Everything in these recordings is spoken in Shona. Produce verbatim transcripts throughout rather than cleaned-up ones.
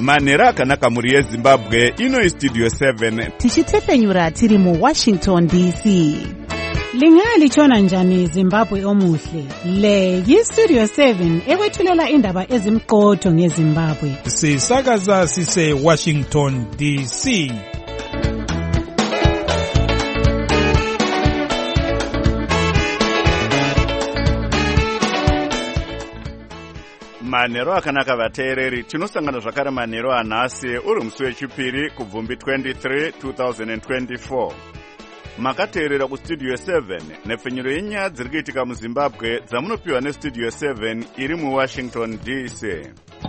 manhero akanaka mhuri yezimbabwe. Ino istudio seven tichitepfenyura tiri muwashington D C. Lingalitshona njani Zimbabwe omuhle? Le yistudio seven ekwethulela indaba ezimqotho ngeZimbabwe. Sisakaza sise Washington D C. manhero akanaka vateereri, tinosangana zvakare manhero anhasi uri musi wechipiri kubvumbi twenty-three two thousand twenty-four. Makateerera kustudio seven nepfenyuro yenyaya dziri kuitika muzimbabwe dzamunopiwa nestudio seven iri muwashington D C.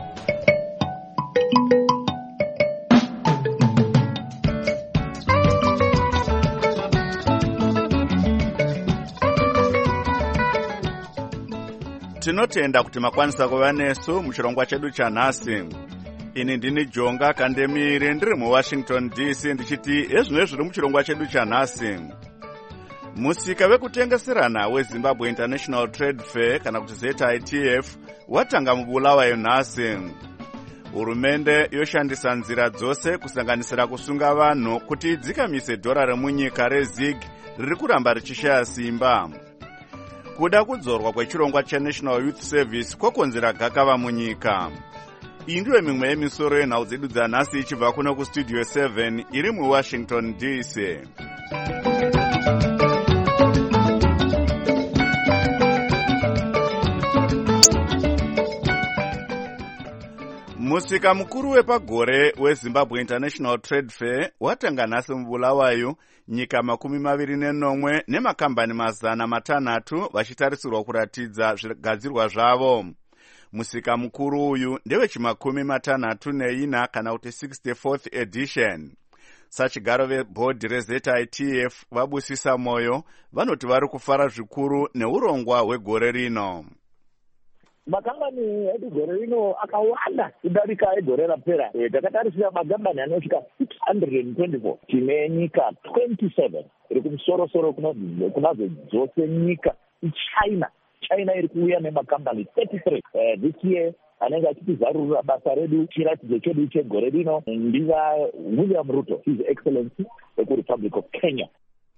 Tinotenda kuti makwanisa kuva nesu muchirongwa chedu chanhasi. Ini ndini Jonga Kandemire ndiri muwashington D C ndichiti ezvino zviri muchirongwa chedu chanhasi. Musika wekutengeserana weZimbabwe International Trade Fair kana kuti Z I T F watanga mubulawayo nhasi. Hurumende yoshandisa nzira dzose kusanganisira kusunga vanhu kuti idzikamise dhora remunyika reZig riri kuramba richishaya simba. Kuda kudzorwa kwechirongwa cheNational Youth Service kwakonzera gakava munyika. Iyi ndiyo mimwe yemisoro yenhau dzedu dzanhasi ichibva kuno kustudio seven iri muwashington D C. Musika mukuru wepagore weZimbabwe International Trade Fair watanga nhasi mubulawayo, nyika makumi maviri nenomwe nemakambani mazana matanhatu vachitarisirwa kuratidza zvigadzirwa zvavo. Musika mukuru uyu ndewechimakumi matanhatu neina kana kuti sixty-fourth edition. Sachigaro vebhodhi reZ I T F vabusisa moyo vanoti vari kufara zvikuru neurongwa hwegore rino. Makambani edu gore rino akawanda kudarika egore rapera. Takatarisira makambani anosvika six hundred twenty-four. Tine nyika twenty-seven iri kumusoro-soro kunadzo dzose nyika. China China iri kuuya nemakambani thirty-three. Uh, this year anenge achitizarurira basa redu chiratidzo chedu chegore rino ndiva William Ruto, His Excellency wekuRepublic of Kenya.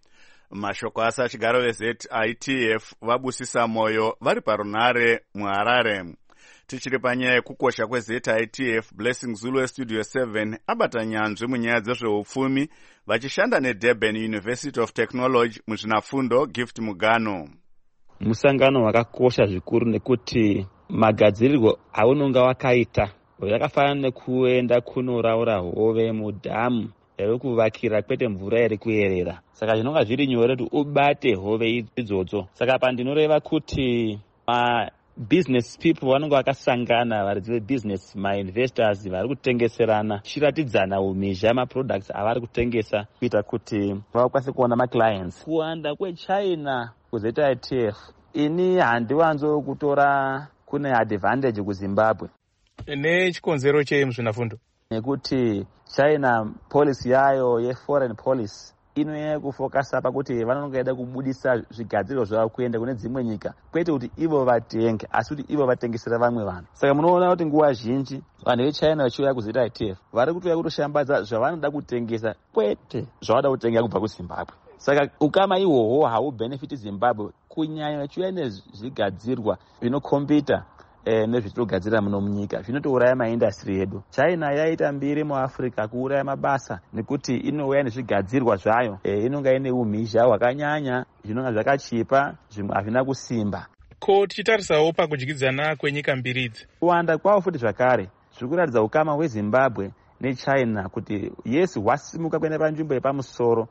Mashoko asachigaro veZ I T F vabusisa moyo vari parunare muHarare. Tichiri panyaya yekukosha kweZ I T F, Blessing Zulu westudio seven abata nyanzvi munyaya dzezveupfumi vachishanda neDurban University of Technology muzvinafundo Gift Mugano. Musangano wakakosha zvikuru nekuti magadzirirwo aunonga wakaita yakafanana nekuenda kunoraura hove mudhamu yekuvakira kwete mvura iri kuyerera. Saka zvinonga zviri nyore kuti ubate hove idzodzo. Saka pandinoreva kuti ma business people vanonga vakasangana vari business ma investors vari kutengeserana chiratidzana umizha ma products avari kutengesa kuita kuti vakwanise kuona ma clients. Kuwanda kweChina kuZ I T F ini handiwanzo kutora kune advantage kuZimbabwe. Nechikonzero chemuzvinafundo nekuti China policy yayo yeforeign policy inoye kufokasa pakuti vanongoida kubudisa zvigadzirwa zvavo kuenda kune dzimwe nyika, kwete kuti ivo vatenge asi kuti ivo vatengesera vamwe vanhu. Saka munoona kuti nguva zhinji vanhu veChina vachiuya kuZ I T F vari kutoya kutoshambadza zvavanoda kutengesa kwete zvavanoda kutenga kubva kuZimbabwe. Saka ukama ihwohwo haubenefiti Zimbabwe kunyanya vachiuya nezvigadzirwa zvinokombita Eh, nezvitogadzira muno munyika zvinotouraya maindastry edu. China yaita mbiri muAfrica kuuraya mabasa nekuti inouya nezvigadzirwa zvayo eh, inonga ine umhizha hwakanyanya zvinonga zvakachipa zvimwe hazvina kusimba. Ko tichitarisawo pakudyidzana kwenyika mbiri idzi kuwanda kwawo futi zvakare zviri kuratidza ukama hweZimbabwe neChina kuti yes hwasimuka kuenda panzvimbo yepamusoro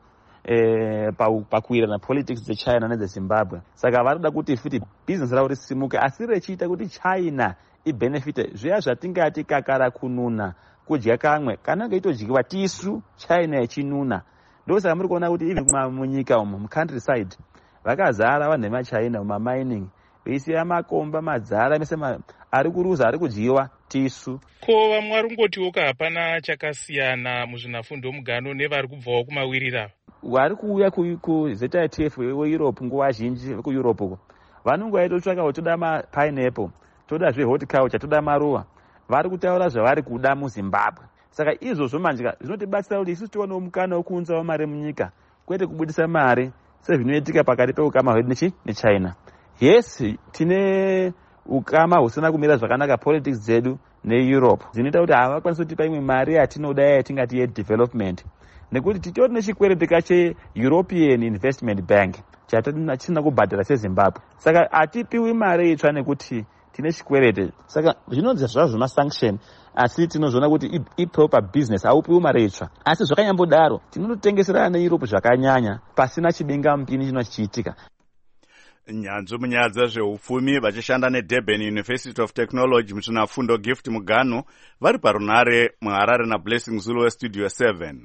Eh, pakuwirana politics dzeChina nedzeZimbabwe. Saka varikuda kuti futi business ravo risimuke asi rechiita kuti China ibenefite zviya zvatingati kakara kununa kudya kamwe kana kaitodyiwa tisu China yechinuna. Ndosaka muri kuona kuti even munyika umu mucountryside vakazara vanhu veMachina mumamining veisiya makomba madzara mese ma, ari kuruza ari kudyiwa tisu. Ko vamwe vari kungotiwoka hapana chakasiyana muzvinafundo mugano nevari kubvawo kumawirira vari kuuya kuZ I T F weEurope nguva zhinji kuEurope uko vanongoita totsvaka kuti toda mapineapple, toda zvehorticulture, toda maruva vari kutaura zvavari kuda muZimbabwe. Saka izvozvo manje zvinotibatsira kuti isusu tionewo mukana wekuunzawo mari munyika, kwete kubudisa mari sezvinoitika pakati peukama hwedu nechi neChina. Yes, tine ukama husina kumira zvakanaka politics dzedu neEurope dzinoita kuti havakwanisi kutipa imwe mari yatinoda yatingati yedevelopment, nekuti titori nechikwereti cheEuropean Investment Bank chatisina kubhadhara seZimbabwe. Saka hatipiwi mari itsva nekuti tine chikwereti. Saka zvinonzi zvazvo zvemasanction, asi tinozviona kuti iproper business, haupiwi mari itsva. Asi zvakanyambodaro tinotengeserana neEurope zvakanyanya pasina chibenga mupini chino chichiitika. Nyanzvi munyaya dzezveupfumi vachishanda neDurban University of Technology muzvinafundo Gift Muganu vari parunare muHarare naBlessing Zulu weStudio seven.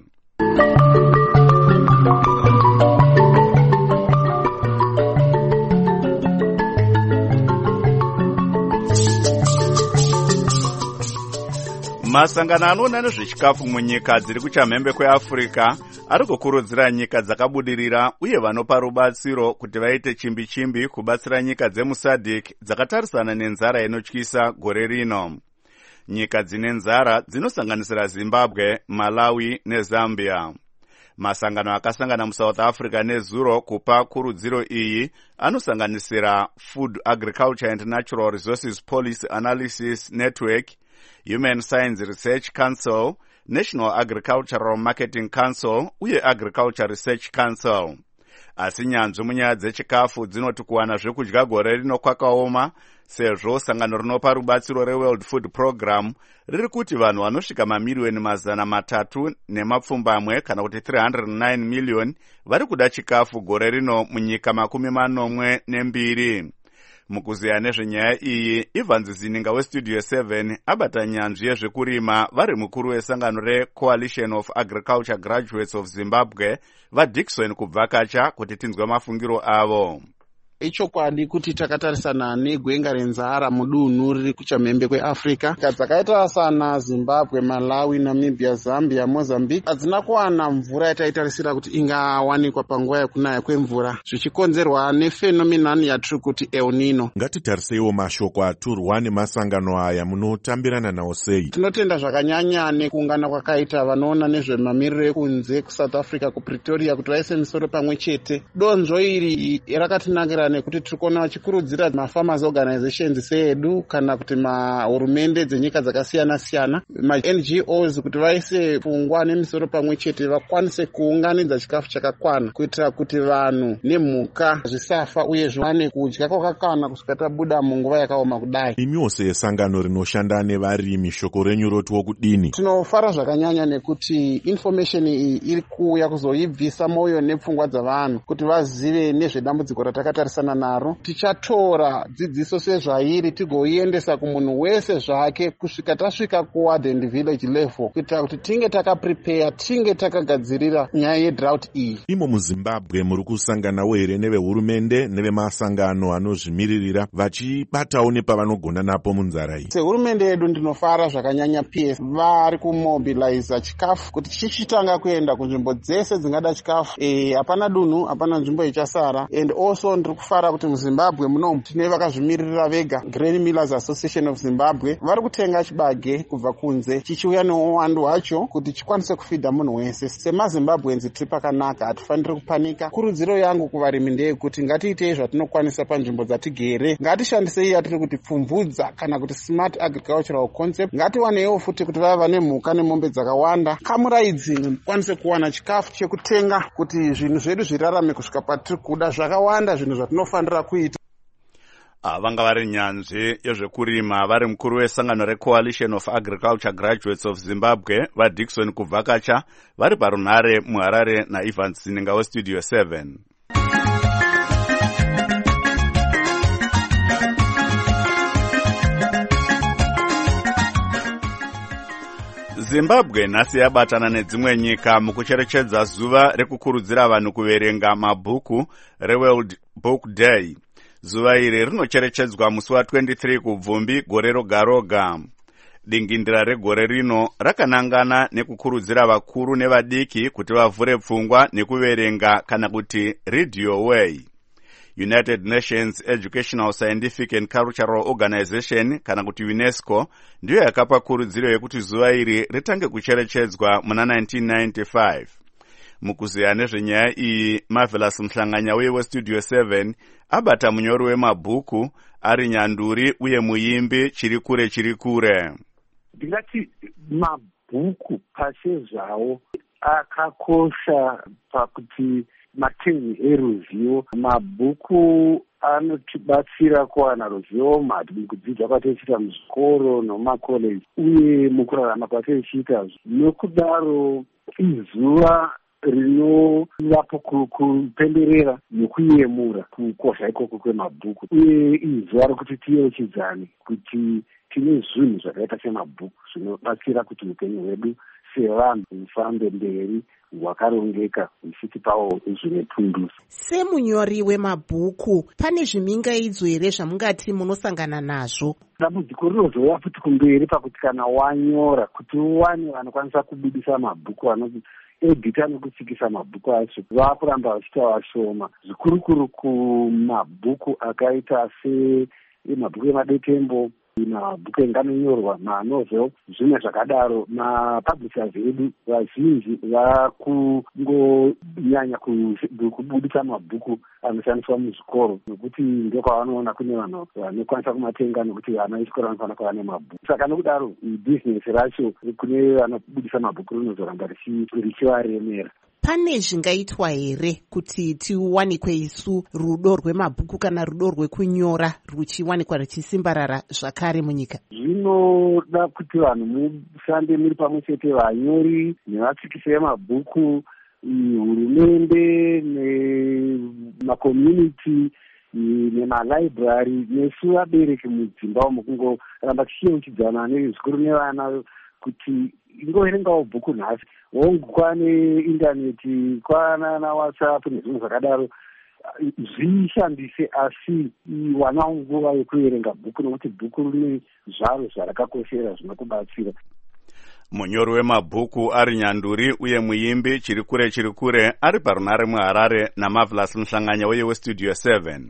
Masangano anoona nezvechikafu munyika dziri kuchamhembe kweAfrica ari kukurudzira nyika dzakabudirira uye vanopa rubatsiro kuti vaite chimbi chimbi kubatsira nyika dzemuSADC dzakatarisana nenzara inotyisa gore rino. Nyika dzine nzara dzinosanganisira Zimbabwe, Malawi neZambia. Masangano akasangana muSouth Africa nezuro kupa kurudziro iyi anosanganisira Food, Agriculture and Natural Resources Policy Analysis Network, Human Science Research Council, National Agricultural Marketing Council uye Agriculture Research Council. Asi nyanzvi munyaya dzechikafu dzinoti kuwana zvekudya gore rino kwakaoma, sezvo sangano rinopa rubatsiro reWorld Food Program riri kuti vanhu vanosvika mamiliyoni mazana matatu nemapfumbamwe kana kuti three hundred nine million vari kuda chikafu gore rino munyika makumi manomwe nembiri. Mukuziya nezvenyaya iyi, Ivan Zininga weStudio seven abata nyanzvi yezvekurima vari mukuru wesangano reCoalition of Agriculture Graduates of Zimbabwe vaDickson kubvakacha kuti tinzwe mafungiro avo. Ichokwadi kuti takatarisana negwenga renzara mudunhu riri kuchamhembe kweAfrica. Nyika dzakaita sana Zimbabwe, Malawi, Namibia, Zambia, Mozambique hadzina kuwana mvura yataitarisira kuti ingawanikwa panguva yekunaya kwemvura, zvichikonzerwa nefenomenon yatiri kuti El Nino. Ngatitariseiwo mashoko aturwa nemasangano aya munotambirana nawo sei? Tinotenda zvakanyanya nekuungana kwakaita vanoona nezvemamiriro ekunze kuSouth Africa kuPretoria kuti vaise misoro pamwe chete. Donzvo iri rakatinakira nekuti tirikuona vachikurudzira mafarmers organizations edu kana kuti mahurumende dzenyika dzakasiyana siyana, ma-N G Os kuti vaise pfungwa nemisoro pamwe chete vakwanise kuunganidza chikafu chakakwana kuitira kuti vanhu nemhuka zvisafa uye zviwane kudya kwakakwana kusvika tabuda munguva yakaoma kudai. Imiwo sesangano rinoshanda nevarimi, shoko renyu rotiwo kudini? Tinofara zvakanyanya nekuti information iyi iri kuuya kuzoibvisa moyo nepfungwa dzavanhu kuti vazive nezvedambudziko ratakatarisana naro. Tichatora dzidziso sezvairi tigoiendesa kumunhu wese zvake kusvika tasvika kuward and village level kuitira kuti tinge takaprepare, tinge takagadzirira nyaya yedrought iyi. Imo muZimbabwe muri kusanganawo here nevehurumende nevemasangano anozvimiririra vachibatawo nepavanogona napo munzara iyi? Sehurumende yedu ndinofara zvakanyanya P S vari kumobiliza chikafu kuti chichitanga kuenda kunzvimbo dzese dzingada chikafu. Eh, hapana dunhu, hapana nzvimbo ichasara. And also ndiri kufara kuti muZimbabwe muno tine vakazvimiririra vega, Grain Millers Association of Zimbabwe, vari kutenga chibage kubva kunze chichiuya neuwandu hwacho kuti chikwanise kufidha munhu wese. SemaZimbabwenzi tiri pakanaka, hatifaniri kupanika. Kurudziro yangu kuvarimi ndeyekuti ngatiitei zvatinokwanisa panzvimbo dzatigere, ngatishandisei yatiri kuti pfumvudza kana kuti smart agricultural concept. Ngatiwanewo futi kuti vava nemhuka nemombe dzakawanda, kamuraidzi mukwanise kuwana chikafu chekutenga kuti zvinhu zvedu zvirarame kusvika patiri kuda. Zvakawanda zvinhu zvatinofanira kuita. Vanga vari nyanzvi yezvekurima vari mukuru wesangano reCoalition of Agriculture Graduates of Zimbabwe vaDickson kubvakacha vari parunare muHarare naIvan Zininga weStudio seven. Zimbabwe nhasi yabatana nedzimwe nyika mukucherechedza zuva rekukurudzira vanhu kuverenga mabhuku reWorld Book Day. Zuva iri rinocherechedzwa musi wa twenty-three kubvumbi gore roga roga. Dingindira regore rino rakanangana nekukurudzira vakuru nevadiki kuti vavhure pfungwa nekuverenga kana kuti read your way. United Nations Educational, Scientific and Cultural Organization kana kuti UNESCO ndiyo yakapa kurudziro yekuti zuva iri ritange kucherechedzwa muna nineteen ninety-five. Mukuziya nezvenyaya iyi, Marvelous Mhlanganya weStudio seven abata munyori wemabhuku ari nyanduri uye muimbi chiri kure chiri kure. Ndingati mabhuku pachezvawo akakosha pakuti mateni eruzivo. Mabhuku anotibatsira kuwana ruzivo mukudzidza kwatinoita muzvikoro nomumakoleji uye mukurarama kwatinoita. Nokudaro izuva rinovapo kupemberera nekuyemura kukosha ikoko kwemabhuku, uye izuva rokuti tiyeuchidzane kuti tine zvinhu zvakaita semabhuku zvinobatsira kuti upenyu hwedu sevanhu hufambe mberi hwakarongeka huchitipawo zvine pundutso. Semunyori wemabhuku, pane zvimingaidzo here zvamungati munosangana nazvo? Dambudziko rinozouya futi kumberi pakuti kana wanyora kuti uwane vanokwanisa kubudisa mabhuku anoti edita nekutsikisa mabhuku acho vakuramba vachiita vashoma, zvikurukuru kumabhuku akaita semabhuku emadetembo, mabhuku enganonyorwa, manovel, zvimwe zvakadaro. Mapublishers edu vazhinji vakungonyanya kubudisa mabhuku anoshandiswa muzvikoro nekuti ndokwavanoona kune vanhu vanokwanisa kumatenga nekuti vana vechikoro vanofanira kuva nemabhuku. Saka nokudaro bhizinesi racho kune vanobudisa mabhuku rinozoramba richivaremera. Pane zvingaitwa here kuti tiwanikwe isu rudo rwemabhuku kana rudo rwekunyora ruchiwanikwa ruchisimbarara zvakare munyika? Zvinoda kuti vanhu mushande muri pamwe chete, vanyori nevatsikisi vemabhuku, hurumende nemakommunity nemalibrary nesu vabereki mudzimba umo kungoramba tichiyeuchidzana nezvikuru nevana kuti ingoverengawo bhuku nhasi. Hongu kwane intaneti, kwana naWhatsApp nezvimwe zvakadaro, zvishandise, asi wanawo nguva yekuverenga bhuku nekuti bhuku rine zvaro zvarakakoshera zvinokubatsira. Munyori wemabhuku ari nyanduri uye muimbi chiri kure chiri kure ari parunare muHarare naMarvelous Mhlanganya weStudio seven.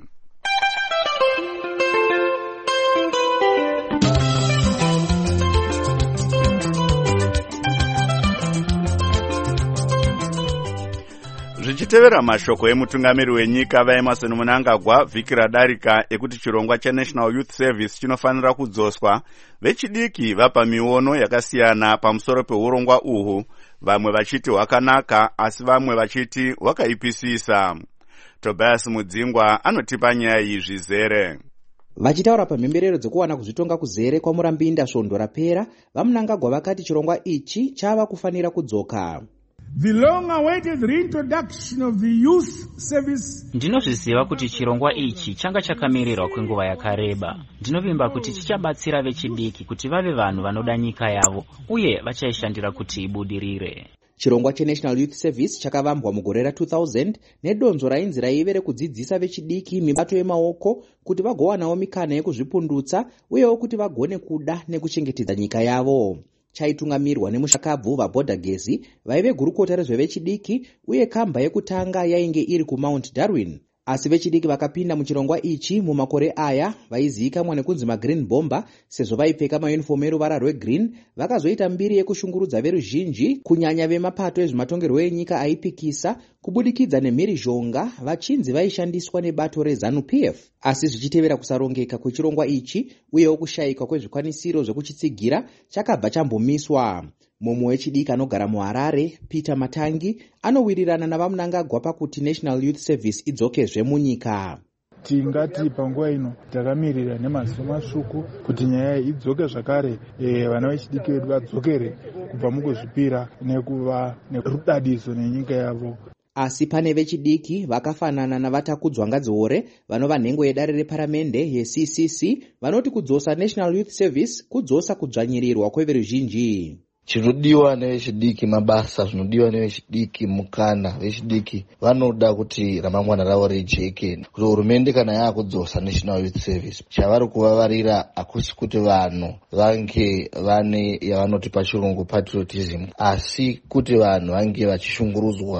Zvichitevera mashoko emutungamiri wenyika vaEmmerson Mnangagwa vhiki radarika ekuti chirongwa cheNational Youth Service chinofanira kudzoswa, vechidiki vapa miono yakasiyana pamusoro peurongwa uhu, vamwe vachiti hwakanaka asi vamwe vachiti hwakaipisisa. Tobias Mudzingwa anotipa nyaya iyi zvizere. Vachitaura pamhemberero dzekuwana kuzvitonga kuzere kwaMurambinda svondo rapera, vaMnangagwa vakati chirongwa ichi chava kufanira kudzoka. The long-awaited reintroduction of the youth service. Ndinozviziva kuti chirongwa ichi changa chakamirerwa kwenguva yakareba. Ndinovimba kuti chichabatsira vechidiki kuti vave vanhu vanoda nyika yavo uye vachaishandira kuti ibudirire. Chirongwa cheNational Youth Service chakavambwa mugore ra two thousand nedonzo rainzi raive rekudzidzisa vechidiki mibato yemaoko kuti vagowanawo mikana yekuzvipundutsa uyewo kuti vagone kuda nekuchengetedza nyika yavo. Chaitungamirwa nemushakabvu vaBhodagezi vaive gurukota rezvevechidiki uye kamba yekutanga yainge iri kuMount Darwin. Asi vechidiki vakapinda muchirongwa ichi mumakore aya vaizivikanwa nekunzi maGreen Bomber sezvo vaipfeka mayunifomu eruvara rwegreen, vakazoita mbiri yekushungurudza veruzhinji kunyanya vemapato ezvematongerwo enyika aipikisa kubudikidza nemhirizhonga vachinzi vaishandiswa nebato reZANU-P F. Asi zvichitevera kusarongeka kwechirongwa ichi uyewo kushayikwa kwezvikwanisiro zvekuchitsigira chakabva chambomiswa. Mumwe wechidiki anogara muHarare, Peter Matangi, anowirirana navaMnangagwa pakuti National Youth Service idzokezve munyika. Tingati panguva ino takamirira nemaziso masvuku kuti nyaya idzoke zvakare, e, vana vechidiki vedu vadzokere kubva mukuzvipira nekuva nerudadiso nenyika yavo. Asi pane vechidiki vakafanana navatakudzwa Ngadziore vanova nhengo yedare reparamende yeC C C vanoti kudzosa National Youth Service kudzosa kudzvanyirirwa kweveruzhinji. Chinodiwa nevechidiki mabasa, zvinodiwa nevechidiki mukana. Vechidiki vanoda kuti ramangwana ravo rijeke. Kuti hurumende kana yaakudzosa National Youth Service, chavari kuvavarira hakusi kuti vanhu vange vane yavanoti pachirungu patriotism, asi kuti vanhu vange vachishungurudzwa.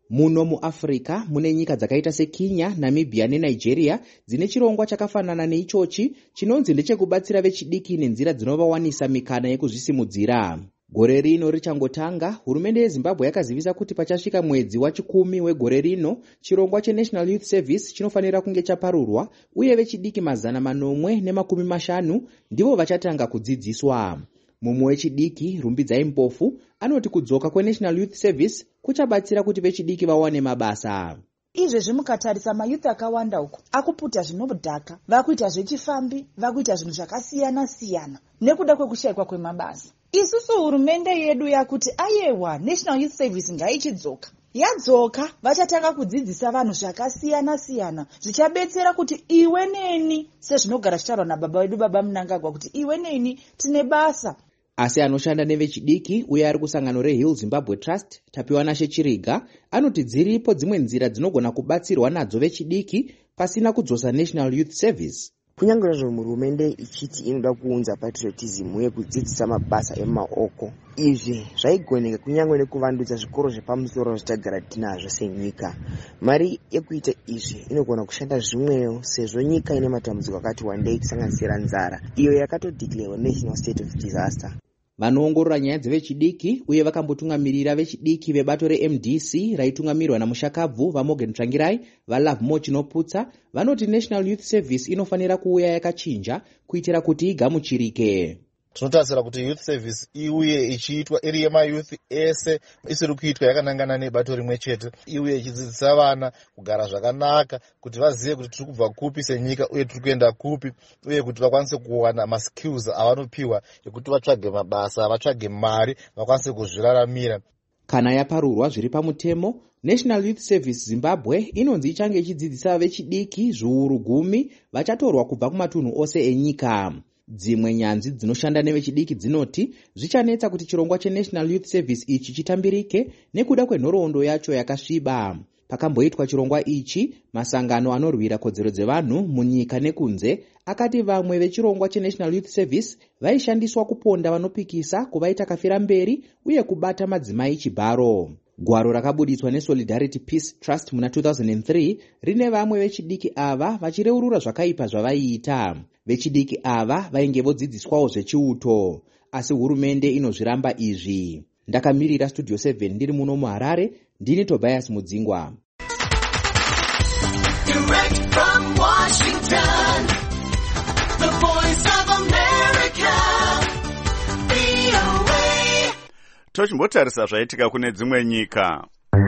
Muno muAfrica mune nyika dzakaita seKenya, Namibia neNigeria dzine chirongwa chakafanana neichochi chinonzi ndechekubatsira vechidiki nenzira dzinovawanisa mikana yekuzvisimudzira. Gore rino richangotanga, hurumende yeZimbabwe yakazivisa kuti pachasvika mwedzi wachikumi wegore rino, chirongwa cheNational Youth Service chinofanira kunge chaparurwa uye vechidiki mazana manomwe nemakumi mashanu ndivo vachatanga kudzidziswa. Mumwe wechidiki Rumbidzai Mpofu anoti kudzoka kweNational Youth Service kuchabatsira kuti vechidiki vawane mabasa. Izvezvi mukatarisa mayouth akawanda uko akuputa zvinodhaka, vakuita zvechifambi, vakuita zvinhu zvakasiyana siyana nekuda kwekushayikwa kwemabasa. Isusu hurumende yedu yakuti ayewa National Youth Service ngaichidzoka. Yadzoka vachatanga kudzidzisa vanhu zvakasiyana siyana zvichabetsera kuti iwe neni sezvinogara zvichitaurwa nababa wedu baba Mnangagwa kuti iwe neni tine basa. Asi anoshanda nevechidiki uye ari kusangano reHill Zimbabwe Trust Tapiwanashe Chiriga anoti dziripo dzimwe nzira dzinogona kubatsirwa nadzo vechidiki pasina kudzosa National Youth Service. Kunyange zvino hurumende ichiti inoda kuunza patriotism uye kudzidzisa mabasa emaoko, izvi zvaigoneka kunyange nekuvandudza zvikoro zvepamusoro zvitagara tinazvo senyika. Mari yekuita izvi inogona kushanda zvimwewo sezvo nyika ine matambudziko akati wandei kusanganisira nzara iyo yakatodeclare national state of disaster. Vanoongorora nyaya dzevechidiki uye vakambotungamirira vechidiki vebato reM D C raitungamirwa namushakabvu vaMorgan Tsvangirai vaLove More Chinoputsa vanoti National Youth Service inofanira kuuya yakachinja kuitira kuti igamuchirike. Tinotarisira kuti youth service iuye ichiitwa iri yemayouth ese isiri kuitwa yakanangana nebato rimwe chete, iuye ichidzidzisa vana kugara zvakanaka, kuti vazive kuti tiri kubva kupi senyika uye tiri kuenda kupi, uye kuti vakwanise kuwana maskills avanopiwa ekuti vatsvage mabasa, vatsvage mari, vakwanise kuzviraramira. Kana yaparurwa zviri pamutemo, National Youth Service Zimbabwe inonzi ichange ichidzidzisa vechidiki zviuru gumi vachatorwa kubva kumatunhu ose enyika. Dzimwe nyanzvi dzinoshanda nevechidiki dzinoti zvichanetsa kuti chirongwa cheNational Youth Service ichi chitambirike nekuda kwenhoroondo yacho yakasviba. Pakamboitwa chirongwa ichi, masangano anorwira kodzero dzevanhu munyika nekunze akati vamwe vechirongwa cheNational Youth Service vaishandiswa kuponda vanopikisa, kuvaita kafira mberi uye kubata madzimai chibharo. Gwaro rakabuditswa neSolidarity Peace Trust muna two thousand three rine vamwe vechidiki ava vachireurura zvakaipa zvavaiita. Vechidiki ava vainge vodzidziswawo zvechiuto, asi hurumende inozviramba izvi. Ndakamirira Studio seven ndiri muno muHarare, ndini Tobias Mudzingwa. Direct from Washington, the voice of America, V O A. Tochimbotarisa zvaitika kune dzimwe nyika.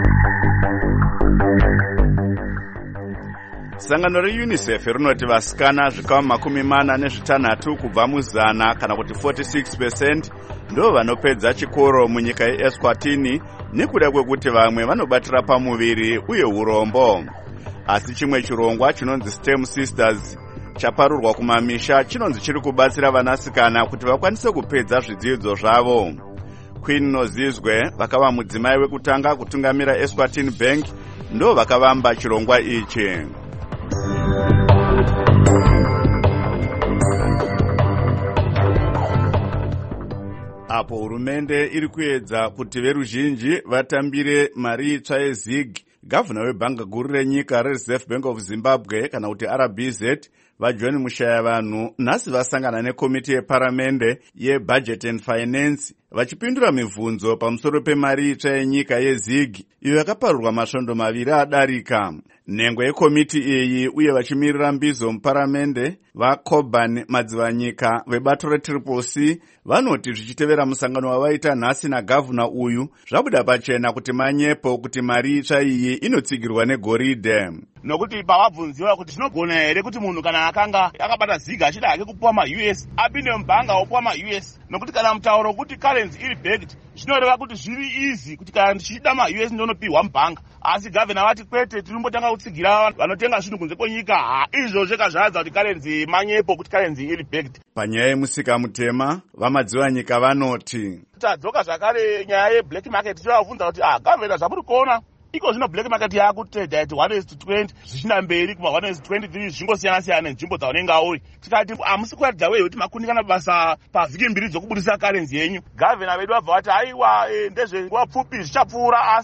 Sangano reUNICEF rinoti vasikana zvikama makumi mana nezvitanhatu kubva muzana kana kuti forty-six percent ndo vanopedza chikoro munyika yeEswatini nekuda kwekuti vamwe vanobatira pamuviri uye urombo. Asi chimwe chirongwa chinonzi STEM Sisters chaparurwa kumamisha chinonzi chiri kubatsira vanasikana kuti vakwanise kupedza zvidzidzo zvavo. Queen Nozizwe vakava mudzimai wekutanga kutungamira Eswatini Bank ndo vakavamba chirongwa ichi. Apo hurumende iri kuedza kuti veruzhinji vatambire mari itsva yeZig, gavhuna webhanga guru renyika reReserve Bank of Zimbabwe kana kuti R B Z vaJohn Mushayavanhu nhasi vasangana nekomiti yeparamende yeBudget and Finance vachipindura mibvunzo pamusoro pemari itsva yenyika yeZig iyo yakaparurwa masvondo maviri adarika. Nhengo yekomiti iyi uye vachimirira mbizo muparamende vaCoban madzivanyika vebato reTriple C vanoti zvichitevera musangano wavaita nhasi nagavhuna uyu zvabuda pachena kuti manyepo kuti mari itsva iyi inotsigirwa negoridhe. Nokuti pavabvunziwa kuti zvinogona here kuti munhu kana akanga akabata Zig achida hake kupuwa ma-U S apinde mubhanga opuwa ma-U S, nokuti kana mutauro kuti currency iri backed zvinoreva kuti zviri easy kuti kana ndichida ma-U S ndonopihwa mubhanga. Asi gavhena vati kwete, tinombotanga kutsigira vanotenga zvinhu kunze kwenyika. Ha, izvo zvega zvaadza kuti currency manyepo kuti currency iri backed. Panyaya yemusika mutema vamadzivanyika vanoti tadzoka zvakare nyaya yeblack market tivabvunza kuti ah gavhena zvamuri kuona iko zvino black market yakutrade at one is to twenty zvichina mberi kuma one is to twenty-three zvingosiyana siyana nenzvimbo dzaunenge uri. Tikati amusi kuratidza wewe kuti makundikana basa pavhiki mbiri dzokubudisa currency yenyu. Gavhena vedu vabva vati aiwa ndezvenguva pfupi zvichapfuura, asi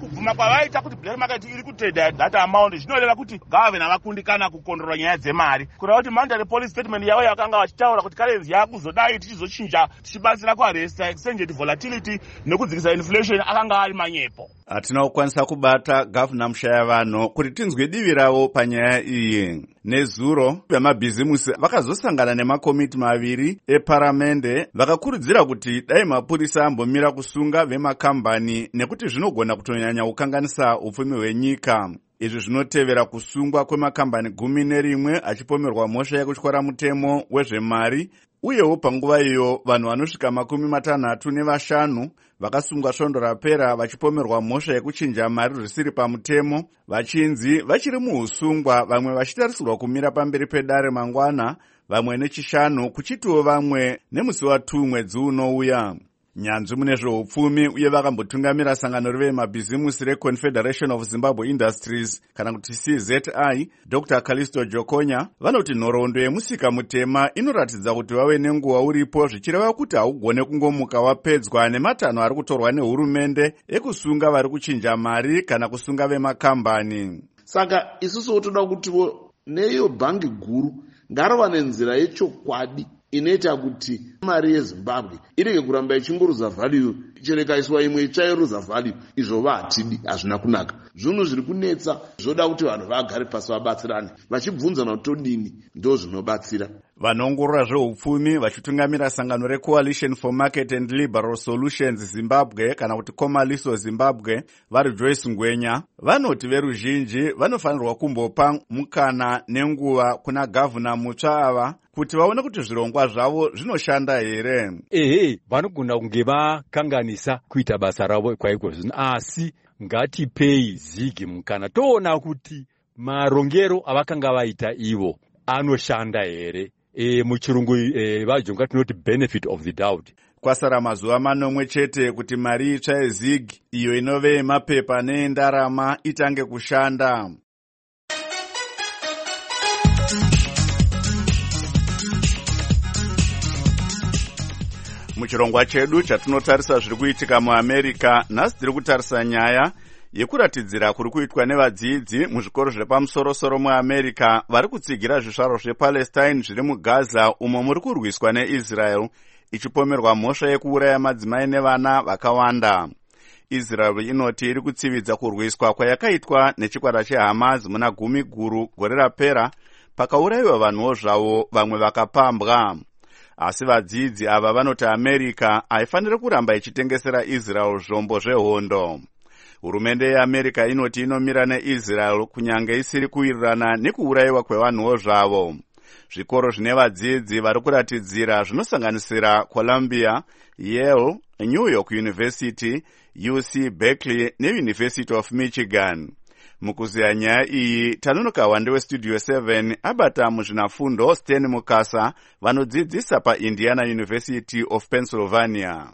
kubvuma kwavaita kuti black market iri kutredha that amount zvinoreva kuti gavana vakundikana kukondorora nyaya dzemari, kureva kuti mandatory policy statement yavo yakanga vachitaura kuti currency yakuzodai tichizochinja tichibatsira kuaresta exchange volatility nekudzikisa inflation akanga ari manyepo. Hatina kukwanisa kubata gavana Mushayavano kuti tinzwe divi ravo panyaya iyi. Nezuro vemabhizimusi vakazosangana nemakomiti maviri eparamende vakakurudzira kuti dai mapurisa ambomira kusunga vemakambani nekuti zvinogona kutonyanya kukanganisa upfumi hwenyika. Izvi zvinotevera kusungwa kwemakambani gumi nerimwe achipomerwa mhosva yekutyora mutemo wezvemari, uyewo panguva iyo vanhu vanosvika makumi matanhatu nevashanu vakasungwa svondo rapera vachipomerwa mhosva yekuchinja mari zvisiri pamutemo, vachinzi vachiri muusungwa, vamwe vachitarisirwa kumira pamberi pedare mangwana, vamwe nechishanu kuchitiwo vamwe nemusi watuu mwedzi unouya. Nyanzvi mune zveupfumi uye vakambotungamira sangano revemabhizimusi reConfederation of Zimbabwe Industries kana kuti C Z I, Doctor Callisto Jokonya, vanoti nhoroondo yemusika mutema inoratidza kuti vave nenguva uripo, zvichireva kuti haugone kungomuka wapedzwa nematanho ari kutorwa nehurumende ekusunga vari kuchinja mari kana kusunga vemakambani. Saka isusu toda kutiwo neiyo bhangi guru ngarova nenzira yechokwadi inoita kuti mari yeZimbabwe irege kuramba ichingorudza value, cherekaiswa imwe ichairudza value. Izvova hatidi, hazvina kunaka. Zvinhu zviri kunetsa zvoda kuti vanhu vagare pasi vabatsirane, vachibvunzana kuti todini, ndo zvinobatsira. Vanongorora zveupfumi vachitungamira sangano reCoalition for Market and Liberal Solutions Zimbabwe kana kuti Komaliso Zimbabwe, vari Joyce Ngwenya, vanoti veruzhinji vanofanirwa kumbopa mukana nenguva kuna gavana mutsva ava kuti vaone kuti zvirongwa zvavo zvinoshanda here. Ehe, vanogona kunge vakanganisa kuita basa ravo kwaiko zvino, asi ngatipei Zigi mukana toona kuti marongero avakanga vaita ivo anoshanda here. E, muchirungu e, vajonga tinoti benefit of the doubt. Kwasara mazuva manomwe chete kuti mari itsva yeZig iyo inove yemapepa neendarama itange kushanda. Muchirongwa chedu chatinotarisa zviri kuitika muAmerica, nhasi tiri kutarisa nyaya yekuratidzira kuri kuitwa nevadzidzi muzvikoro zvepamusoro-soro muAmerica vari kutsigira zvizvaro zvePalestine zviri muGaza umo muri kurwiswa neIsrael, ichipomerwa mhosva yekuuraya madzimai nevana vakawanda. Israel inoti iri kutsividza kurwiswa kwayakaitwa nechikwata cheHamas muna gumi guru gore rapera, pakaurayiwa vanhuwo zvavo vamwe vakapambwa. Asi vadzidzi ava vanoti America haifaniri kuramba ichitengesera Israel zvombo zvehondo. Hurumende yeAmerica inoti inomira neIsrael kunyange isiri kuwirirana nekuurayiwa kwevanhuwo zvavo. Zvikoro zvine vadzidzi vari kuratidzira zvinosanganisira Columbia, Yale, New York University, U C Berkeley neUniversity of Michigan. Mukuziya nyaya iyi tanonoka wande weStudio seven abata muzvinafundo Sten Mukasa vanodzidzisa paIndiana University of Pennsylvania.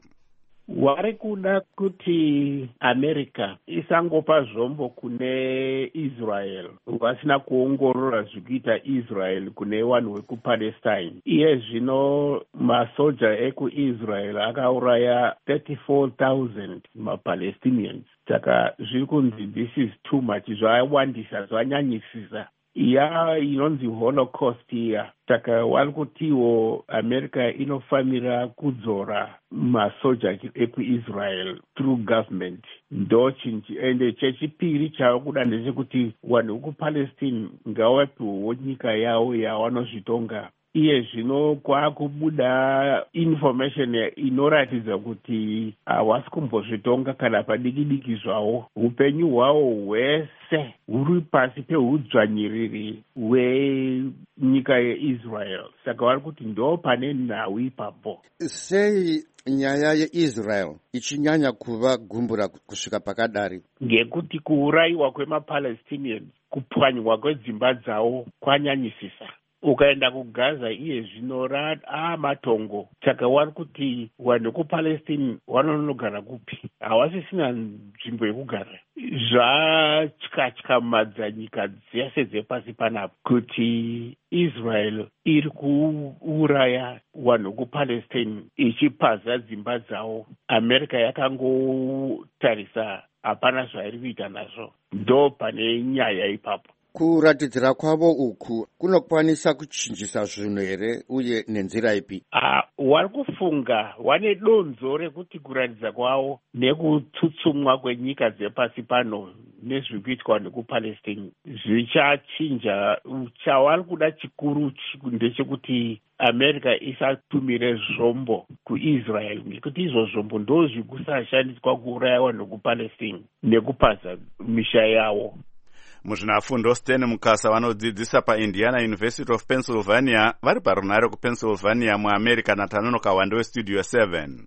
Wari kuda kuti America isangopa zvombo kune Israel, vasina kuongorora zvikuita Israel kune vanhu vekuPalestine. Iye zvino masoja ekuIsrael akauraya thirty-four thousand maPalestinians. Saka zviri kunzi this is too much, zvawandisa, zvanyanyisisa. Iya inonzi Holocaust iya. Saka wari kutiwo America inofanira kudzora masoja ekuIsrael through government. Ndo chinji ende chechipiri chava kuda ndechekuti vanhu vekuPalestine ngavapiwewo nyika yavo yavanozvitonga. Iye zvino kwakubuda information inoratidza kuti havasi kumbozvitonga kana padiki-diki zvavo. Upenyu hwavo hwese huri pasi peudzvanyiriri hwenyika yeIsrael. Saka vari kuti ndo pane nhau ipapo. Sei nyaya yeIsrael ichinyanya kuva gumbura kusvika pakadari? Ngekuti kuurayiwa kwemaPalestinians, kupwanywa kwedzimba dzavo kwanyanyisisa. Ukaenda kuGaza iye zvino matongo. Saka wari kuti vanhu kuPalestine vanonogara kupi? Havasisina nzvimbo yekugara. Zvatyatyamadza nyika dzese dzepasi panapa kuti Israel iri kuuraya vanhu kuPalestine ichipaza dzimba dzavo. America yakangotarisa hapana zvairi kuita nazvo. Ndo pane nyaya ipapo. kuratidzira kwavo uku kunokwanisa kuchinjisa zvinhu here uye nenzira ipi? Uh, wari kufunga wane donzo rekuti kuratidza kwavo nekutsutsumwa kwenyika dzepasi pano nezviri kuitwa nekupalestine zvichachinja. chavari kuda chikuru ndechekuti america isatumire zvombo kuisrael, nekuti izvo zvombo ndo zviri kusashandiswa kuuraya vanhu kupalestine nekupaza misha yavo. muzvinafundo Sten Mukasa vanodzidzisa paIndiana University of Pennsylvania vari parunare kuPennsylvania muamerica naTanono Kawande westudio seven.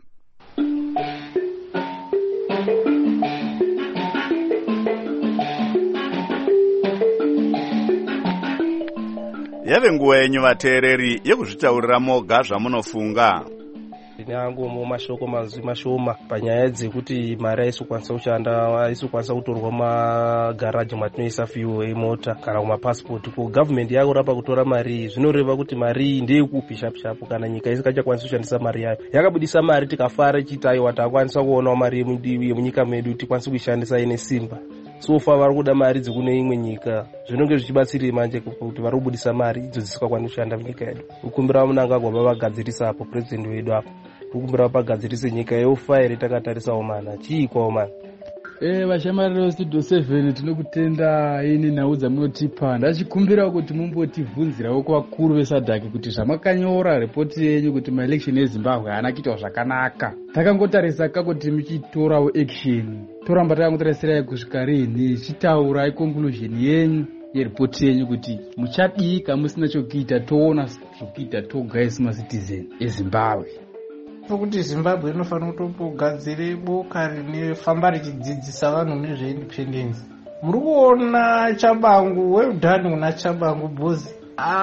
yave nguva yenyu vateereri yekuzvitaurira moga zvamunofunga. ndine angu mumashoko mazwi mashoma panyaya dzekuti mari haisi kukwanisa kushanda, haisi kukwanisa kutorwa magaraji matinoisa fiwo emota kana kumapasipoti. Ko gavhmendi yakurapa kutora mari, zvinoreva kuti mari ndeyekupi shapu-shapu kana nyika isikachakwanisa kushandisa mari yayo. Yakabudisa mari tikafara ichiti aiwa takwanisa kuonawo mari yemunyika medu tikwanisa kuishandisa ine simba. sofa vari kuda mari dzekune imwe nyika, zvinonge zvichibatsirei manje kuti vari kubudisa mari idzo dzisikakwanisa kushanda munyika yedu. ukumbira Mnangagwa vavagadzirisa apo purezidendi wedu apo, ukumbira vapagadzirise nyika yofa here takatarisawo mana chii kwawo mana. Eh, vashamarira vestudio seven tinokutenda ini nhau dzamunotipa. Ndachikumbira kuti mumbotibvunzirawo kuvakuru vesadhaki kuti zvamakanyora ripoti yenyu kuti maelection eZimbabwe haana kuitawo zvakanaka. Takangotarisa kuti muchitorawo action, toramba takangotarisirai kusvika rini chitaura conclusion yenyu yeripoti yenyu kuti muchadii kamusina chokuita, toona zvokuita toga isi macitizen eZimbabwe. Kuti Zimbabwe inofanira kutogadzire boka rinofamba richidzidzisa vanhu nezveindependence. Muri kuona Chabangu wedhani kuna Chabangu bozi,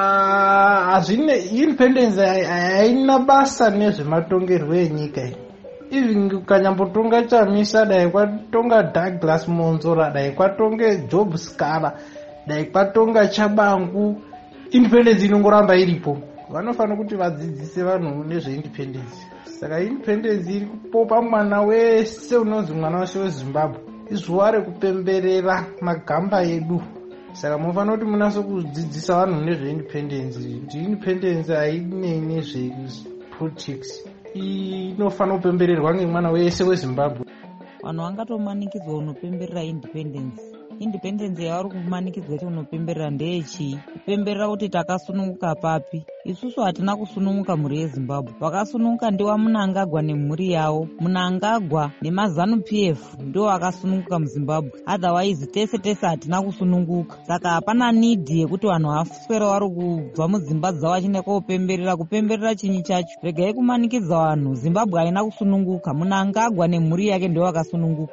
hazvine independence haina basa nezvematongerwo enyika iyi. Even ukanyambotonga Chamisa, dai kwatonga Douglas Monzora, dai kwatonga Job Scala, dai kwatonga Chabangu, independence inongoramba iripo. Vanofanira kuti vadzidzise vanhu nezveindependence. Saka independence iri kupopa mwana wese unonzi mwana wese weZimbabwe. Izuva rekupemberera magamba edu. Saka munofanira kuti munase kudzidzisa vanhu nezveindependence. Kuti independence hainei nezvepolitics. Inofanira kupembererwa nemwana wese weZimbabwe. Vanhu vangatomanikidzwa unopemberera independence. Independence yavari kumanikidzwa kuti unopemberera ndeyechii? Kupemberera kuti takasununguka papi? Isusu hatina kusununguka mhuri yeZimbabwe. Vakasununguka ndiwa Mnangagwa nemhuri yavo. Mnangagwa nemaZanu P F ndo vakasununguka muZimbabwe. Otherwise tese tese hatina kusununguka. Saka hapana need yekuti vanhu vaswera vari kubva mudzimba dzavo vachienda kopemberera. Kupemberera chinyi chacho? Regai kumanikidza vanhu. Zimbabwe haina kusununguka. Mnangagwa nemhuri yake ndo vakasununguka.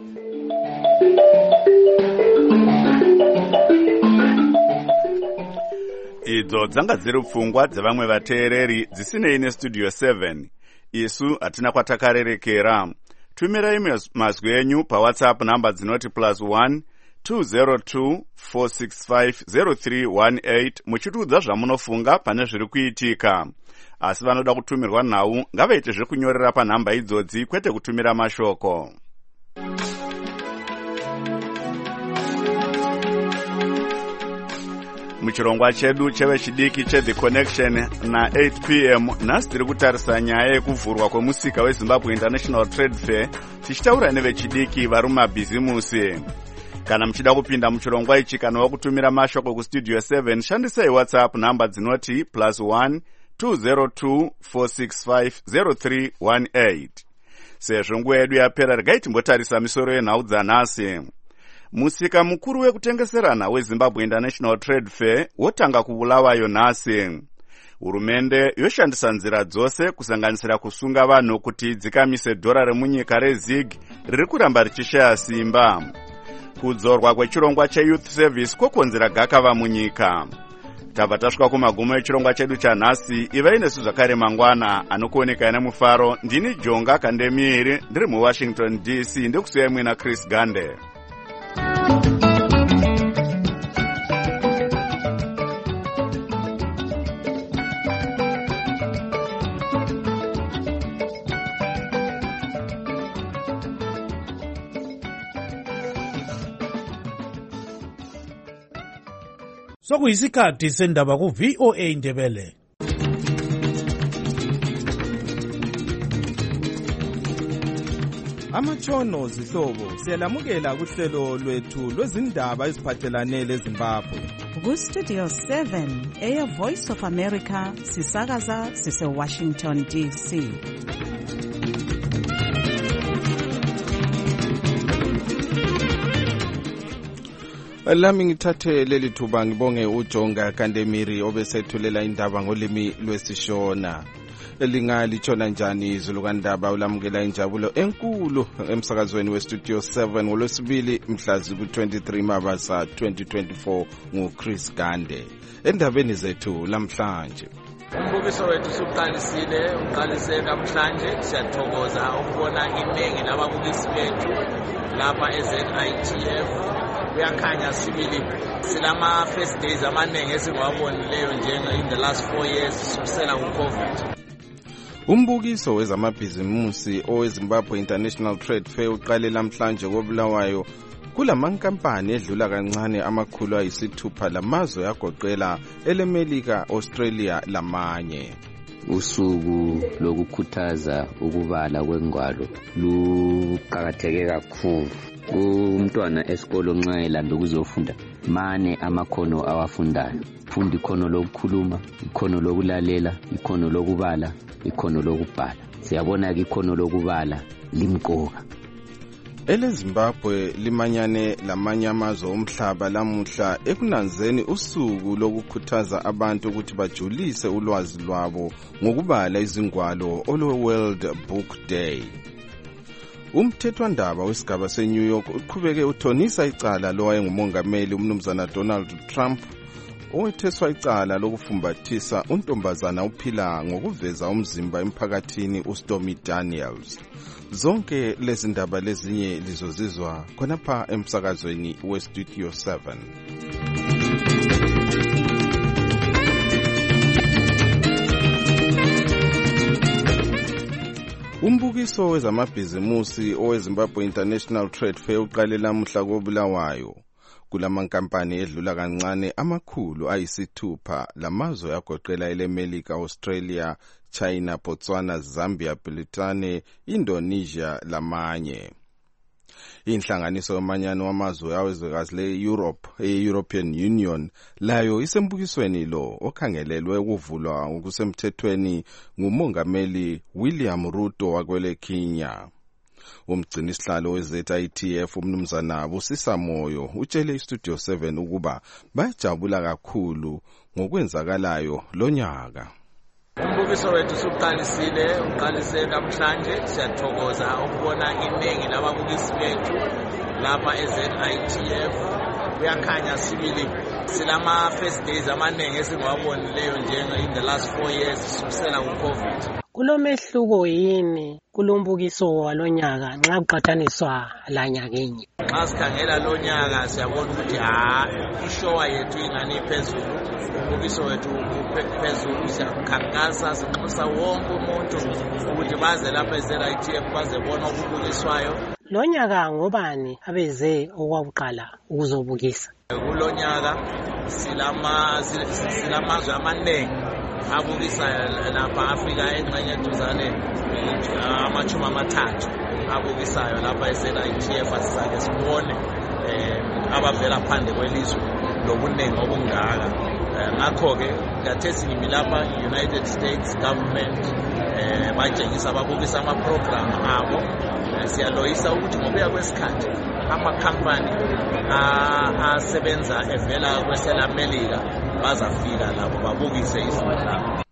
idzo dzanga dziri pfungwa dzevamwe vateereri dzisinei nestudio seven. isu hatina kwatakarerekera. tumirai mazwi enyu pawhatsapp namba dzinoti plus one two zero two four six five zero three one eight muchitiudza zvamunofunga pane zviri kuitika. asi vanoda kutumirwa nhau ngavaite zvekunyorera panhamba idzodzi kwete kutumira mashoko. muchirongwa chedu chevechidiki cheThe Connection na eight p m nhasi tiri kutarisa nyaya yekuvhurwa kwemusika weZimbabwe International Trade Fair tichitaura nevechidiki vari mumabhizimusi. kana muchida kupinda muchirongwa ichi kana wakutumira mashoko kustudio seven shandisai whatsapp namba dzinoti plus one two zero two four six five zero three one eight. sezvo nguva yedu yapera regai timbotarisa misoro yenhau dzanhasi. musika mukuru wekutengeserana weZimbabwe International Trade Fair wotanga kubulawayo nhasi. hurumende yoshandisa nzira dzose kusanganisira kusunga vanhu kuti dzikamise dhora remunyika rezig riri kuramba richishaya simba. kudzorwa kwechirongwa cheYouth Service kwokonzera gakava munyika. tabva tasvika kumagumo echirongwa chedu chanhasi. ivai nesu zvakare mangwana anokuoneka nemufaro. ndini Jonga Kandemiri ndiri muWashington D C ndekusiyai mwina Chris Gande. sokuyisikhathi sendaba ku-V O A Ndebele. Amatshono zihlobo siyalamukela kuhlelo lwethu lwezindaba eziphathelane leZimbabwe. Ku-Studio seven, eya Voice of America, sisakaza sise-Washington D C. Lami ngithathe leli thuba ngibonge uJonga Kandemiri obesethulela indaba ngolimi lwesiShona. Lingalithona njani izulu kandaba ulamukela injabulo enkulu emsakazweni weStudio seven ngolwesibili mhlazi ku-twenty-three Mabasa twenty twenty-four nguChris Gande. Endabeni zethu lamhlanje. Umbukiso wethu suqalisile uqalise namhlanje siyathokoza ukubona iningi lababukisi bethu lapha e-Z I T F. Kuyakhanya sibili silama first days amaningi esingwabonileyo njenga in the last four years kusela ku-COVID. Umbukiso wezamabhizimusi oweZimbabwe International Trade Fair uqale namhlanje koBulawayo kulamankampani edlula kancane amakhulu ayisithupha lamazwe yagoqela elemelika, Australia lamanye. Usuku lokukhuthaza ukubala kwengwalo luqakatheke kakhulu. Umntwana esikolo nxa elanda ukuzofunda mane amakhono awafundayo. Funda ikhono lokukhuluma, ikhono lokulalela, ikhono lokubala, ikhono lokubhala. Siyabona ke ikhono lokubala limqoka. EleZimbabwe limanyane lamanye amazwe omhlaba lamuhla ekunanzeni usuku lokukhuthaza abantu ukuthi bajulise ulwazi lwabo ngokubala izingwalo olwe World Book Day. Umthethwandaba wesigaba seNew York uqhubeke uthonisa icala lowayengumongameli umnumzana Donald Trump owetheswa icala lokufumbathisa untombazana uphila ngokuveza umzimba emphakathini uStormy Daniels. Zonke lezi ndaba lezinye lizozizwa khonapha emsakazweni weStudio seven. Umbukiso wezamabhizimusi oweZimbabwe International Trade Fair uqale lamuhla koBulawayo. Kulamankampani edlula kancane amakhulu ayisithupha lamazwe yagoqela elemelika, Australia, China, Botswana, Zambia, Bhutan, Indonesia lamanye. Inhlanganiso yomanyano wamazwe awezwekazi le-Europe, e-European Union, layo isembukisweni lo okhangelelwe ukuvulwa ngokusemthethweni ngumongameli William Ruto wakwele Kenya. Umgcinisihlalo we-Z I T F umnumzana Busisa Moyo utshele iStudio seven ukuba bayajabula kakhulu ngokwenzakalayo lonyaka. Umbukiso wethu suqalisile uqalise namhlanje siyathokoza ukubona iningi lababukisi bethu lapha e-Z I T F. Kuyakhanya sibili silama first days amaningi esingwabonileyo njenga in the last four years kusela ku-COVID. Kulomehluko yini kulombukiso walonyaka nxa kuqathaniswa lanyakenye? Nxa sikhangela lonyaka siyabona ukuthi ha ishowa yethu ingani iphezulu, umbukiso wethu phezulu, siyakhankasa sinxusa wonke umuntu ukuthi baze lapha e-Z I T F bazebona okubukiswayo. Lonyaka ngobani abeze okwakuqala ukuzobukisa? Kulonyaka silama silamazwe amaningi abukisa lapha Afrika engxenye eduzane amachumi amathathu abukisayo lapha e-Z I T F asizake sibone abavela phandle kwelizwe lobuningi obungaka. Ngakho-ke ngathesi ngimi lapha United States government batshengisa babukisa amaprogramu abo. Siyaloyisa ukuthi ngokuya kwesikhathi amakhampani asebenza evela kweselamelika bazafika lapho babukise izinto.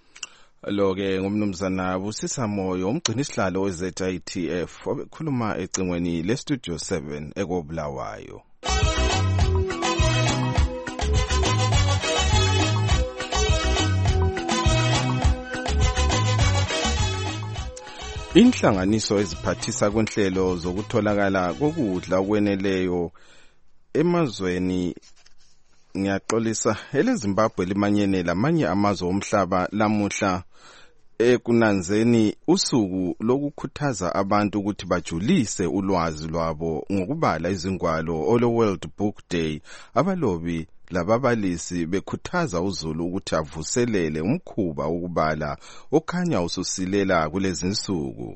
Lo-ke ngumnumzana Busisa Moyo umgcinisihlalo we-Z I T F obekhuluma ecingweni leStudio seven ekoBulawayo. Inhlanganiso eziphathisa kwenhlelo zokutholakala kokudla okweneleyo emazweni ngiyaxolisa eleZimbabwe limanyene lamanye amazwe omhlaba lamuhla ekunanzeni usuku lokukhuthaza abantu ukuthi bajulise ulwazi lwabo ngokubala izingwalo olo World Book Day, abalobi lababalisi bekhuthaza uZulu ukuthi avuselele umkhuba wokubala okhanya ususilela kulezi insuku.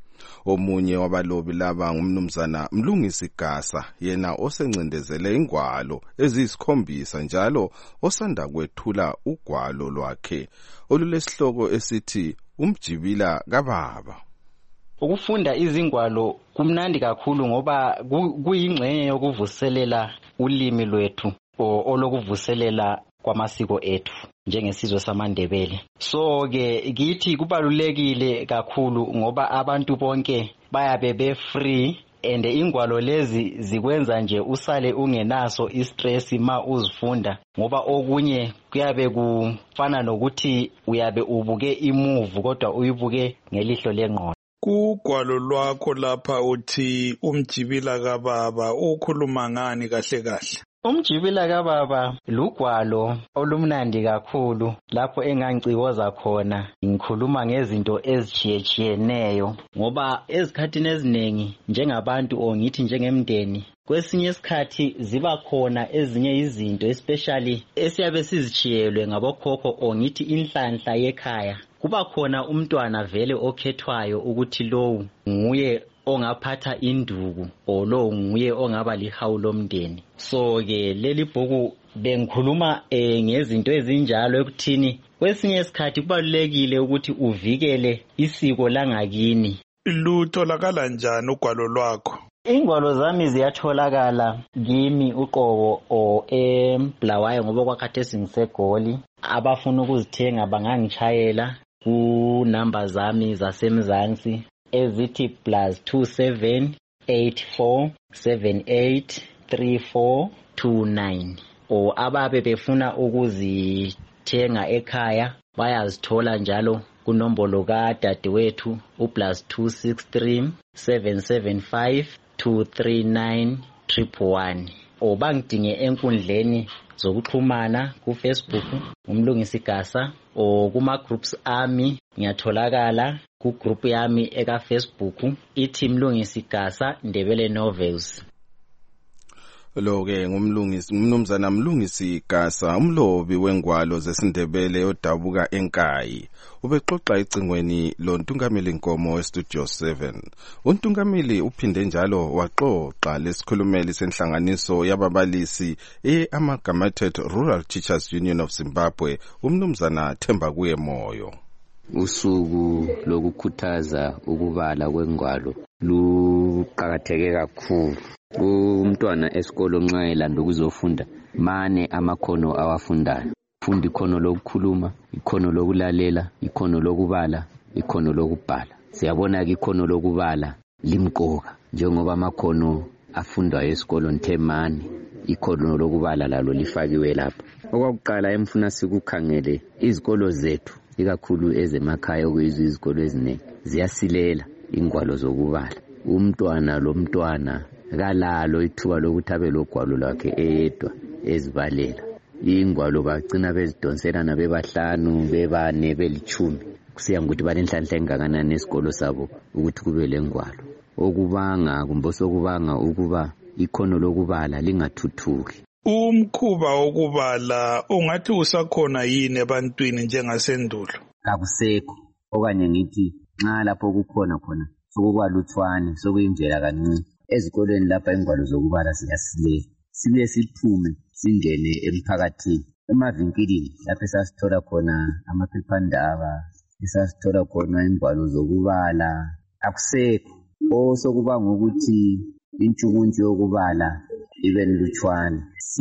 Omunye wabalobi laba ngumnumzana Mlungisi Gasa, yena osencindezele ingwalo eziyisikhombisa njalo osanda kwethula ugwalo lwakhe olulesihloko esithi Umjibila kaBaba. Ukufunda izingwalo kumnandi kakhulu ngoba kuyingxenye yokuvuselela ulimi lwethu olokuvuselela kwamasiko ethu njengesizwe samaNdebele. So ke kithi kubalulekile kakhulu ngoba abantu bonke bayabe be free and ingwalo lezi zikwenza nje usale ungenaso istress ma uzifunda ngoba okunye kuyabe kufana nokuthi uyabe ubuke imovie kodwa uyibuke ngelihlo lengqondo. Kugwalo lwakho lapha uthi Umjibila kaBaba ukhuluma ngani kahle kahle? Umjibila kaBaba lugwalo olumnandi kakhulu lapho engangiciwoza khona ngikhuluma ngezinto ezitshiyeneyo ngoba ezikhathini eziningi njengabantu o ngithi njengemndeni kwesinye isikhathi ziba khona ezinye izinto especially esiyabe sizitshiyelwe ngabokhokho o ngithi inhlanhla yekhaya. Kuba khona umntwana vele okhethwayo ukuthi lowu nguye ongaphatha induku o lo nguye ongaba lihawu lomndeni. So ke leli bhuku bengikhuluma eh, ngezinto ezinjalo ekuthini kwesinye isikhathi kubalulekile ukuthi uvikele isiko langakini. Lutholakala njani ugwalo lwakho? Ingwalo zami ziyatholakala kimi uqobo o eBulawayo ngoba kwakhathesi ngisegoli. Abafuna ukuzithenga bangangitshayela ku number zami zasemzansi ezithi plus two seven eight four seven eight three four two nine. O ababe befuna ukuzithenga ekhaya bayazithola njalo kunombolo ka dadewethu u plus two six three seven seven five two three nine one one. O bangidinge enkundleni zokuxhumana ku Facebook uMlungisi Gasa o kuma groups ami ngiyatholakala ku group yami eka Facebook ithi Mlungisi Gasa Ndebele Novels. Lo ke ngumlungisi umnumzana Mlungisi Gasa umlobi wengwalo zesindebele odabuka enkayi. Ubexoxa icingweni lo Ntungameli Nkomo weStudio seven. uNtungameli uphinde njalo waxoxa lesikhulumeli senhlanganiso yababalisi eAmalgamated Rural Teachers Union of Zimbabwe umnumzana Themba kuye Moyo. Usuku lokukhuthaza ukubala kwengwalo luqakatheke kakhulu. Umntwana esikolo nxa elanda ukuzofunda mane amakhono awafundayo. Funda ikhono lokukhuluma, ikhono lokulalela, ikhono lokubala, ikhono lokubhala. Siyabona ke ikhono lokubala limqoka njengoba amakhono afundwa esikolo nthemane. Ikhono lokubala lalo lifakiwe lapha. Okwakuqala emfuna sikukhangele izikolo zethu ikakhulu ezemakhaya okuyizwe izikolo eziningi ziyasilela ingwalo zokubala. Umntwana lo mntwana kalalo ithuba lokuthi abe logwalo lwakhe eyedwa ezibalela. Ingwalo bagcina bezidonselana bebahlanu bebane belithumi kusiya ngokuthi balenhlanhla engakanani esikolo sabo ukuthi kube lengwalo. Okubanga kumbe sokubanga ukuba ikhono lokubala lingathuthuki. Umkhuba wokubala ungathi usakhona yini ebantwini njengasendulo? Akusekho okanye ngithi nxa lapho kukhona khona sokubaluthwane sokuyindlela kancane. Ezikolweni lapha ingwalo zokubala siyasilela sibuye siphume singene emphakathini emavinkilini lapho esasithola khona amaphephandaba esasithola khona ingwalo zokubala. Akusekho osokubanga ukuthi intshukuntshu yokubala ibe nlutshwane.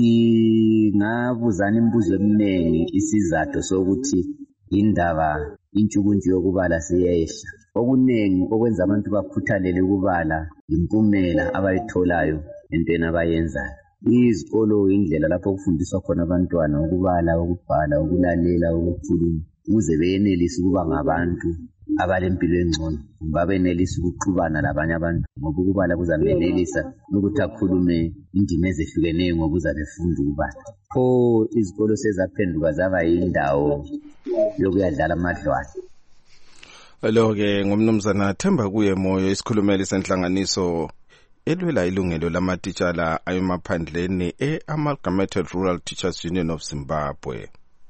Singabuzana imibuzo eminingi isizathu sokuthi indaba intshukuntshu yokubala siyehla. Okunengi okwenza abantu bakhuthalele ukubala impumela abayitholayo entweni abayenzayo. Izikolo indlela lapho kufundiswa khona abantwana ukubala, ukubhala, ukulalela, ukukhuluma ukuze beyenelise ukuba ngabantu abalempilo engcono babenelisa ukuxubana labanye abantu ngoba ukubala kuzamenelisa ukuthi akhulume indima ezehlukeneyo ngoba uzabefunda ukubala. Pho izikolo sezaphenduka zaba yindawo yokuyadlala amadlwane. Lo-ke ngumnumzana Themba kuye Moyo, isikhulumeli senhlanganiso elwela ilungelo lamatitshala ayemaphandleni e-Amalgamated Rural Teachers Union of Zimbabwe.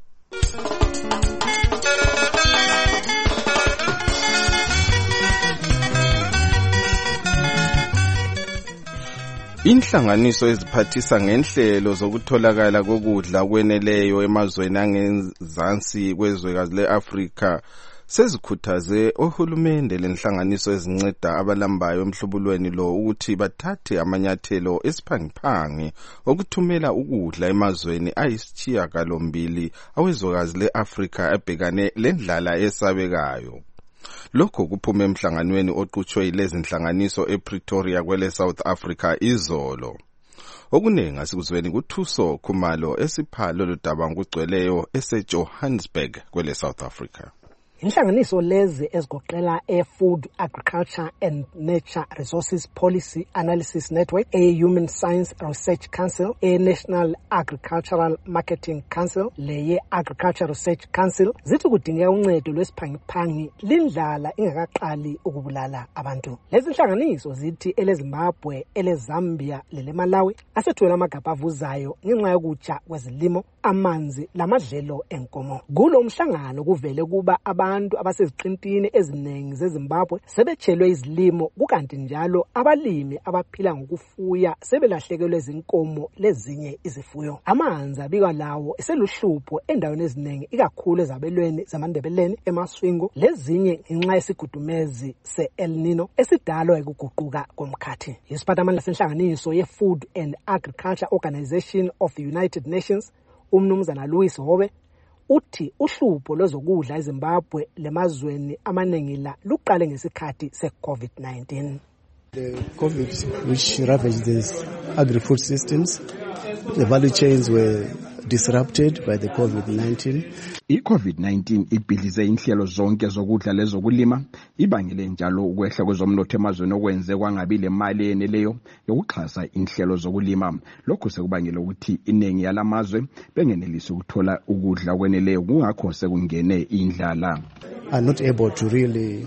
Inhlanganiso eziphathisa ngenhlelo zokutholakala kokudla kweneleyo emazweni angezansi kwezwekazi le-Afrika sezikhuthaze ohulumende lenhlanganiso ezinceda abalambayo emhlubulweni lo ukuthi bathathe amanyathelo esiphangiphangi okuthumela ukudla emazweni ayisishiyagalombili awezwekazi le-Afrika abhekane lendlala esabekayo. Lokho kuphume emhlanganweni oqhutshwe yilezi nhlanganiso ePretoria kwele South Africa izolo. Okuningi asikuzweni kuThuso Khumalo esiphalo lodaba ngugcweleyo eseJohannesburg kwele South Africa. Inhlanganiso lezi ezigoqela e-Food, Agriculture and Nature Resources Policy Analysis Network, e-Human Science Research Council, e-National Agricultural Marketing Council, leye-Agriculture Research Council, zithi kudingeka uncedo lwesiphangiphangi lindlala ingakaqali ukubulala abantu. Lezi inhlanganiso zithi ele-Zimbabwe, ele-Zambia, lele-Malawi asethulela amagabha avuzayo ngenxa yokutsha kwezilimo, amanzi lamadlelo enkomo. Kulo mhlangano kuvele kuba abantu abantu abaseziqintini eziningi zeZimbabwe sebetshelwe izilimo, kukanti njalo abalimi abaphila ngokufuya sebelahlekelwe izinkomo lezinye izifuyo. Amanzi abikwa lawo eseluhlupho endaweni eziningi ikakhulu ezabelweni zamandebeleni, emaswingo lezinye ngenxa yesigudumezi se-El Nino esidalwa ukuguquka komkhathi. Isiphathamandla senhlanganiso ye-Food and Agriculture Organization of the United Nations, umnumzana Louis Hobe, uthi uhlupho lwezokudla eZimbabwe lemazweni amaningi la luqale ngesikhathi se-COVID nineteen. The COVID which ravaged the agri-food systems, the value chains were disrupted by the COVID nineteen. I-COVID nineteen ibhidlize inhlelo zonke zokudla lezokulima, ibangele njalo ukwehla kwezomnotho emazweni okwenze kwangabi le mali eneleyo yokuxhasa inhlelo zokulima. Lokho sekubangela ukuthi iningi yalamazwe bengenelisi ukuthola ukudla kweneleyo, kungakho sekungene indlala. Are not able to really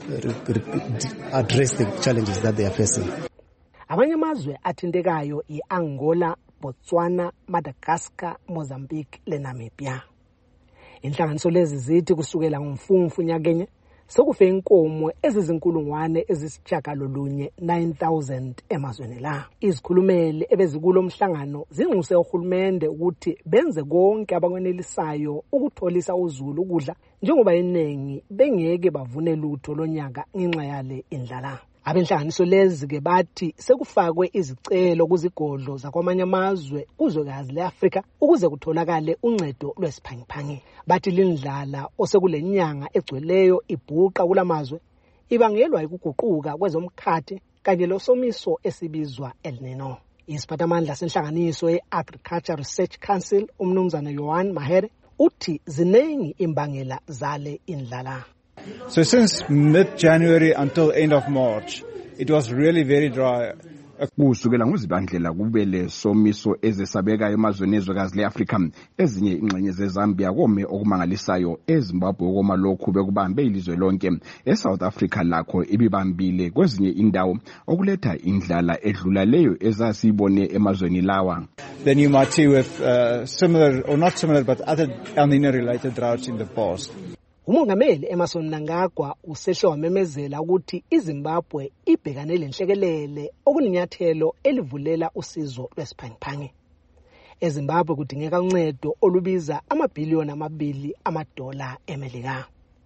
address the challenges that they are facing. Abanye amazwe athintekayo i-Angola, Botswana, Madagascar, Mozambique le Namibia. Inhlanganiso lezi zithi kusukela ngomfumfu nyakenye sokufe inkomo ezizinkulungwane ezisitshagalolunye nine thousand emazweni la. Izikhulumeli ebezikulo mhlangano zinxuse uhulumende ukuthi benze konke abakwenelisayo ukutholisa uzulu ukudla njengoba iningi bengeke bavune lutho lonyaka ngenxa yale indlala. Abenhlanganiso lezi ke bathi sekufakwe izicelo kuzigodlo zakwamanye amazwe kuzwekazi leAfrika ukuze kutholakale uncedo lwesiphangiphangi. Bathi lindlala osekulenyanga egcweleyo ibhuqa kulamazwe ibangelwa ukuguquka kwezomkhathi kanye losomiso esibizwa El Nino. Isiphathamandla senhlanganiso ye-Agriculture Research Council, umnumzana Johan Mahere, uthi ziningi imbangela zale indlala. So since mid-January until end of March, it was really very dry. Kusukela ngozibandlela kube lesomiso ezesabeka emazweni ezwekazi leAfrika, ezinye ingxenye zeZambia kome okumangalisayo, eZimbabwe koma lokhu bekubambe ilizwe lonke, eSouth Africa lakho ibibambile kwezinye indawo okuletha indlala edlula leyo ezasibone emazweni lawa. Then you might see with uh, similar or not similar but other El Nino related droughts in the past. Umongameli Emerson Mnangagwa useshe wamemezela ukuthi iZimbabwe ibhekane lenhlekelele okuninyathelo elivulela usizo lwesiphangiphangi. EZimbabwe kudingeka uncedo olubiza amabhiliyoni amabili amadola eMelika.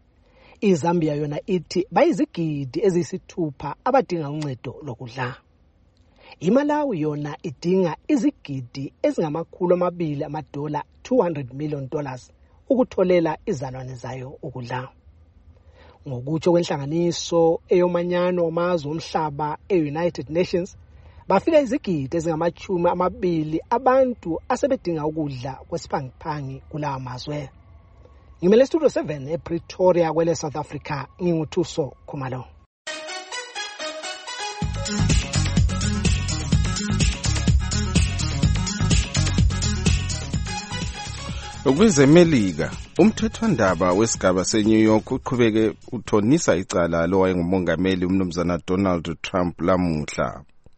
iZambia yona ithi bayizigidi eziyisithupha abadinga uncedo lokudla. iMalawi yona idinga izigidi ezingamakhulu amabili amadola two hundred million dollars ukutholela izalwane zayo ukudla. Ngokutsho kwenhlanganiso eyomanyano wamazwe omhlaba e-United Nations, bafika izigidi ezingamachumi amabili abantu asebedinga ukudla kwesiphangiphangi kulawa mazwe. Ngimele Studio seven ePretoria kwele South Africa, nginguthuso Khumalo. Kwezemelika, umthethwandaba wesigaba seNew York uqhubeke uthonisa icala lowayengumongameli umnumzana Donald Trump lamuhla.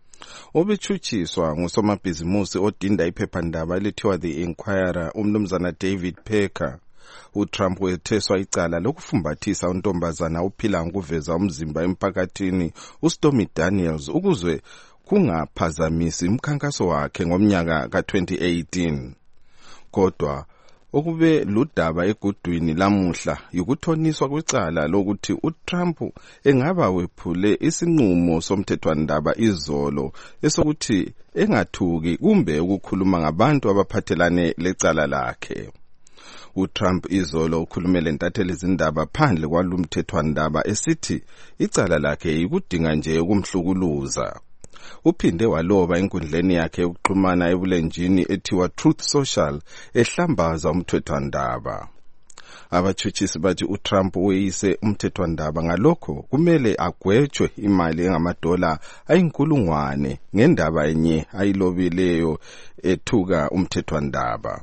Obechuchiswa ngusomabhizimusi odinda iphephandaba elithiwa The Inquirer umnumzana David Pecker. uTrump wetheswa icala lokufumbathisa untombazana ophila ngokuveza umzimba emphakathini uStormy Daniels ukuzwe kungaphazamisi umkhankaso wakhe ngomnyaka ka twenty eighteen. Kodwa okube ludaba egudwini lamuhla yikuthoniswa kwecala lokuthi uTrump engaba wephule isinqumo somthethwandaba izolo esokuthi engathuki kumbe ukukhuluma ngabantu abaphathelane lecala lakhe. uTrump izolo ukhulumele ntatheli izindaba phandle kwalumthethwandaba esithi icala lakhe yikudinga nje ukumhlukuluza. Uphinde waloba enkundleni yakhe yokuxhumana ebulenjini ethiwa Truth Social ehlambaza umthethwandaba. Abatshutshisi bathi uTrump weyise umthethwandaba ngalokho kumele agwetshwe imali engamadola ayinkulungwane ngendaba enye ayilobileyo ethuka umthethwandaba.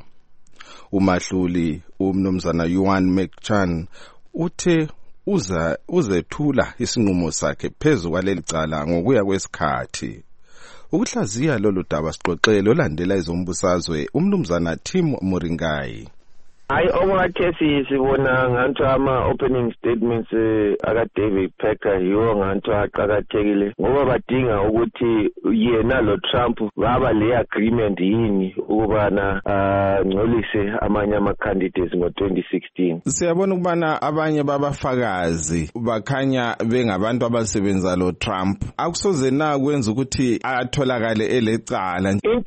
Umahluli umnumzana Yuan McChan uthe uza uzethula isinqumo sakhe phezulu kwaleli cala ngokuya kwesikhathi. Ukuhlaziya lolu daba sixoxele olandela izombusazwe umnumzana Tim Muringai. Hayi okwakhethi sibona nganto ama opening statements aka David Pecker yiwo nganto aqhakathekile ngoba badinga ukuthi yena lo Trump baba le agreement yini ukubana ngcolise amanye ama candidates ngo twenty sixteen. Siyabona ukubana abanye babafakazi bakhanya bengabantu abasebenza lo Trump. Akusoze na kwenza ukuthi atholakale elecala. Into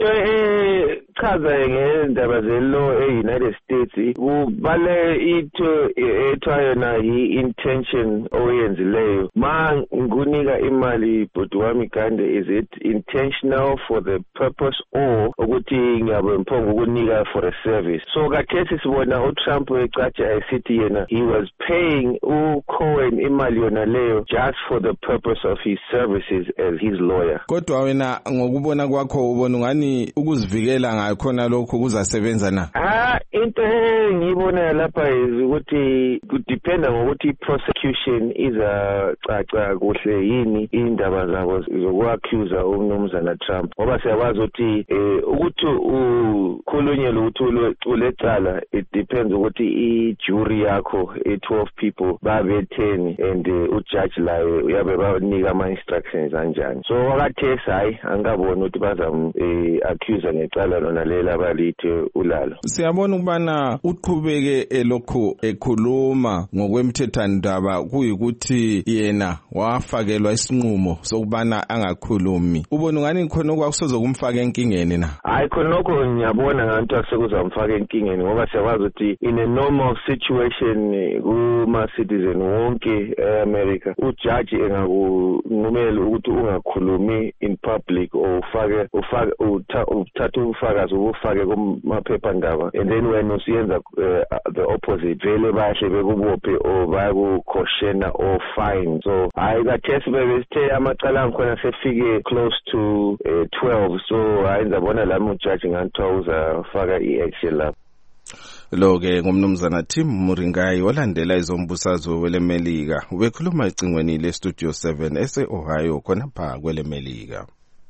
echaza ngendaba zelo eUnited States kubale itho ethwayo na yi-intention oyenzileyo ma ngunika imali bhuti wami kande is it intentional for the purpose or ukuthi ngiyabe mphongo ukunika for a service. So kakhesi sibona uTrump ecatsha esithi yena he was paying uCohen imali yona leyo just for the purpose of his services as his lawyer. Kodwa wena ngokubona kwakho ubona ngani ukuzivikela ngayo khona lokho kuzasebenza na? Ah into ngibona lapha ukuthi kudependa ngokuthi prosecution izacaca kuhle yini indaba zabo zokuaccuse umnumzana Trump ngoba siyakwazi ukuthi ukuthi ukhulunywe ukuthi ulecala it depends ukuthi ijury yakho e twelve people babe ten and ujudge laye uyabe banika ama instructions kanjani. So wakathesa hayi angaboni ukuthi bazam accuse ngecala lona lela abalithi ulalo. Siyabona ukubana uqhubeke elokhu ekhuluma ngokwemthethwandaba kuyikuthi yena wafakelwa isinqumo sokubana angakhulumi. Ubona ngani khona okwakusoze kumfaka enkingeni na? Hayi khonokho ngiyabona nganto asekuzamfaka enkingeni ngoba siyakwazi ukuthi in a normal situation kuma citizen wonke eAmerica ujudge engakunqumela ukuthi ungakhulumi in public or ufake ufake uthatha ubufakazi ubufake kumaphephandaba and then when usiyenza uh, the opposite vele bahle bekubophe or bayakukhoshena or fine. So hayi kathesi bebesithe amacala angikhona sefike close to uh, twelve. So hayi ngizabona lami ujudge nganthiwa uzafaka i-action lapho. Lo-ke ngumnumzana Tim Muringai olandela izombusazwe welemelika ubekhuluma ecingweni lestudio seven ese-Ohio khonapha kwelemelika.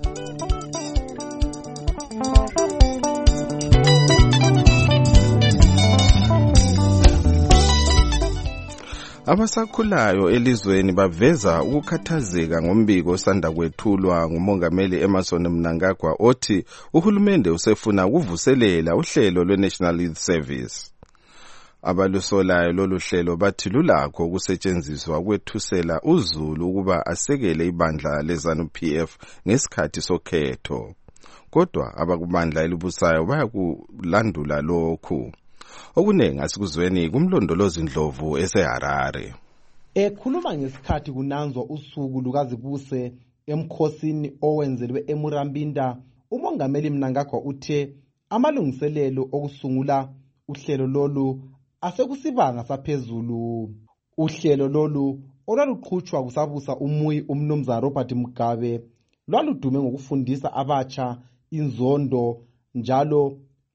Abasakhulayo elizweni baveza ukukhathazeka ngombiko osanda kwethulwa ngumongameli Emmerson Mnangagwa othi uhulumende usefuna ukuvuselela uhlelo lwe-National Youth Service. Abalusolayo lolu hlelo bathi lulakho ukusetshenziswa kwethusela uZulu ukuba asekele ibandla leZANU P F ngesikhathi sokhetho. Kodwa abakubandla elibusayo bayakulandula lokhu. Okunengi asikuzweni kumlondolozi Ndlovu eseHarare. Ekhuluma ngesikhathi kunanzwa usuku lukazibuse emkhosini owenzelwe eMurambinda, umongameli Mnangagwa uthe amalungiselelo okusungula uhlelo lolu asekusibanga saphezulu. Uhlelo lolu olwaluqhutshwa kusabusa umuyi umnumzana Robert Mugabe lwaludume ngokufundisa abatsha inzondo njalo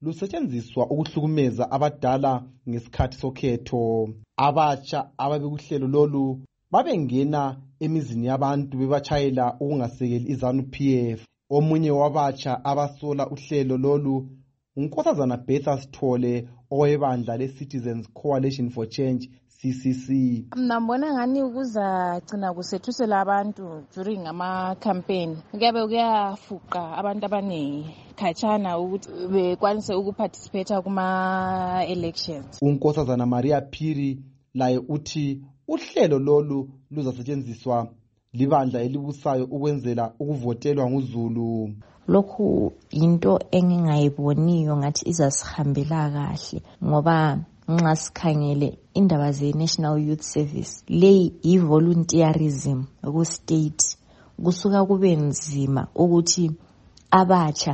lusetshenziswa ukuhlukumeza abadala ngesikhathi sokhetho. Abatsha ababekuhlelo lolu babengena emizini yabantu bebachayela ukungasekeli iZANU-P F. Omunye wabatsha abasola uhlelo lolu uNkosazana Betha Sithole owebandla le-Citizens Coalition for Change C C C. Mnambona ngani ukuzagcina kusethusela abantu during ama-campaign kuyabe kuyafuqa abantu abaningi khatshana ukuthi bekwanise ukuparticipate kuma-elections. uNkosazana Maria Phiri laye uthi uhlelo lolu luzasetshenziswa libandla elibusayo ukwenzela ukuvotelwa nguZulu. Lokhu into engingayiboniyo ngathi izasihambela kahle ngoba nxa sikhangele indaba ze-National Youth Service leyi i-volunteerism ku-state kusuka kube nzima ukuthi abatsha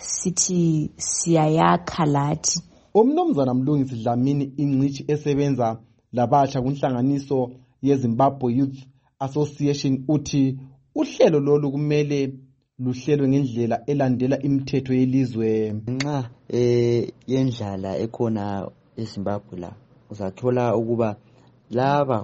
sithi siyayakha lathi. Umnumzana Mlungisi Dlamini ingcithi esebenza labatsha kunhlanganiso yeZimbabwe Youth Association uthi uhlelo lolu kumele luhlelwe ngendlela elandela imithetho yelizwe. Nxa eh yendlala ekhona eZimbabwe la uzathola ukuba laba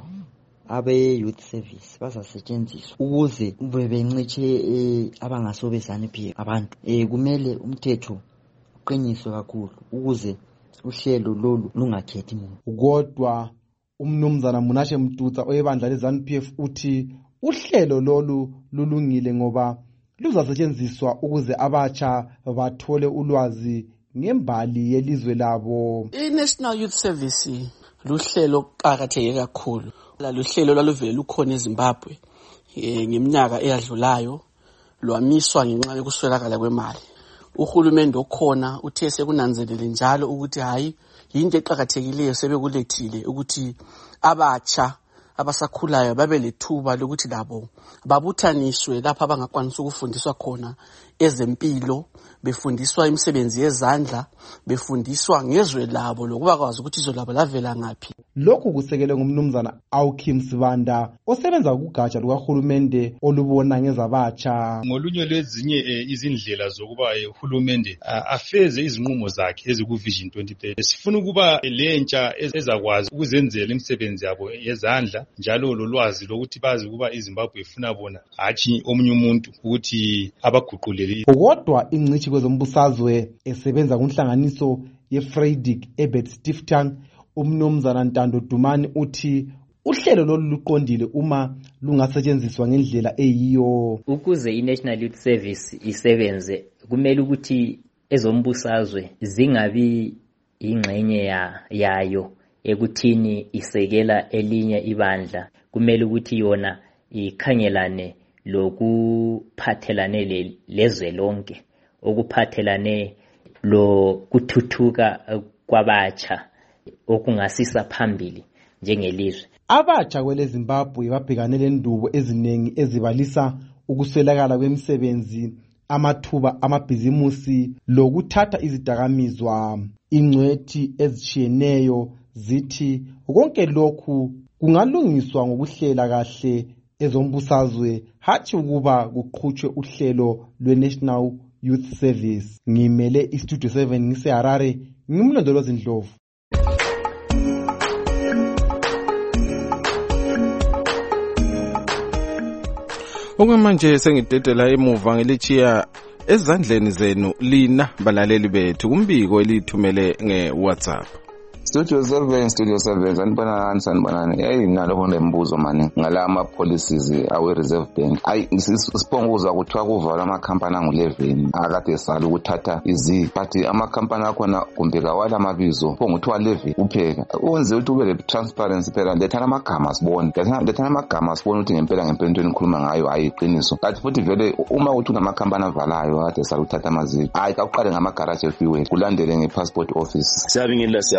abe youth service bazasetshenziswa ukuze bebencitshe abangasobe ZANU-P F abantu. Eh kumele umthetho uqiniswe kakhulu ukuze uhlelo lolu lungakhethi umuntu. Kodwa umnumzana Munashe Mtutsa oyebandla leZANU-P F uthi uhlelo lolu lulungile ngoba luzasetshenziswa ukuze abatsha bathole ulwazi ngembali yelizwe labo. I-National Youth Service luhlelo qakatheke kakhulu. Luhlelo lwaluvele lukhona eZimbabwe eh ngeminyaka eyadlulayo lwamiswa ngenxa yokuswelakala kwemali. Uhulumende okhona uthe sekunanzelele njalo ukuthi hayi yinto eqhakathekileyo sebekulethile ukuthi abatsha abasakhulayo babe lethuba lokuthi labo babuthaniswe lapha abangakwanisa ukufundiswa khona ezempilo, befundiswa imisebenzi yezandla, befundiswa ngezwe labo lokuba kwazi ukuthi izwe labo lavela ngaphi. Lokhu kusekelwe ngumnumzana Awkim Sibanda osebenza kugatsha lukahulumende olubona ngezabatsha. Ngolunye lwezinye izindlela zokuba uhulumende afeze izinqumo zakhe ezikuvision twenty thirty. Sifuna ukuba lentsha ezakwazi ukuzenzela imisebenzi yabo yezandla njalo lolwazi lokuthi bazi ukuba iZimbabwe ifuna bona hatshi omunye umuntu ukuthi abaguqulele. Kodwa ingcithi kwezombusazwe esebenza kunhlanganiso yeFreydig eBet Stiftang umnumzana Ntando Dumani uthi uhlelo lolu luqondile uma lungasetshenziswa ngendlela eyiyo. Ukuze i-National Youth Service isebenze kumele ukuthi ezombusazwe zingabi ingxenye yayo ekuthini isekela elinye ibandla. Kumele ukuthi yona ikhangelane lokuphathelane lezwe lonke, okuphathelane lokuthuthuka kwabatsha okungasisa phambili njengelizwe. Abatsha kwele Zimbabwe babhekane lendubo eziningi ezibalisa ukuswelakala kwemisebenzi, amathuba amabhizimusi lokuthatha izidakamizwa. Ingcwethi ezitshiyeneyo zithi konke lokhu kungalungiswa ngokuhlela kahle ezombusazwe hathi ukuba kuqhutshwe uhlelo lwe-National Youth Service. Ngimele iStudio seven ngiseHarare, ngimlondolozi Ndlovu. Okwamanje sengidedela emuva ngelichiya ezandleni zenu lina balaleli bethu kumbiko elithumele ngeWhatsApp. Studio seven, Studio seven, sanibonani sanibonani. Hey ngalo honde mbuzo mani ngala ama policies awe Reserve Bank. Ayi siponguzwa kuthiwa kuvala ama company angu eleven akade sala ukuthatha izi but ama company akhona kumbe kawala amabizo ponguthiwa eleven kuphela. Wenze ukuthi ube le transparency phela lethana amagama sibone. Lethana amagama sibone ukuthi ngempela ngempela into enikhuluma ngayo ayiqiniso. Kathi futhi vele uma uthi unama company avalayo akade sala ukuthatha amazi. Ayi akuqale ngama garage efiwe kulandele nge passport office. Siyabingelela siyabonga.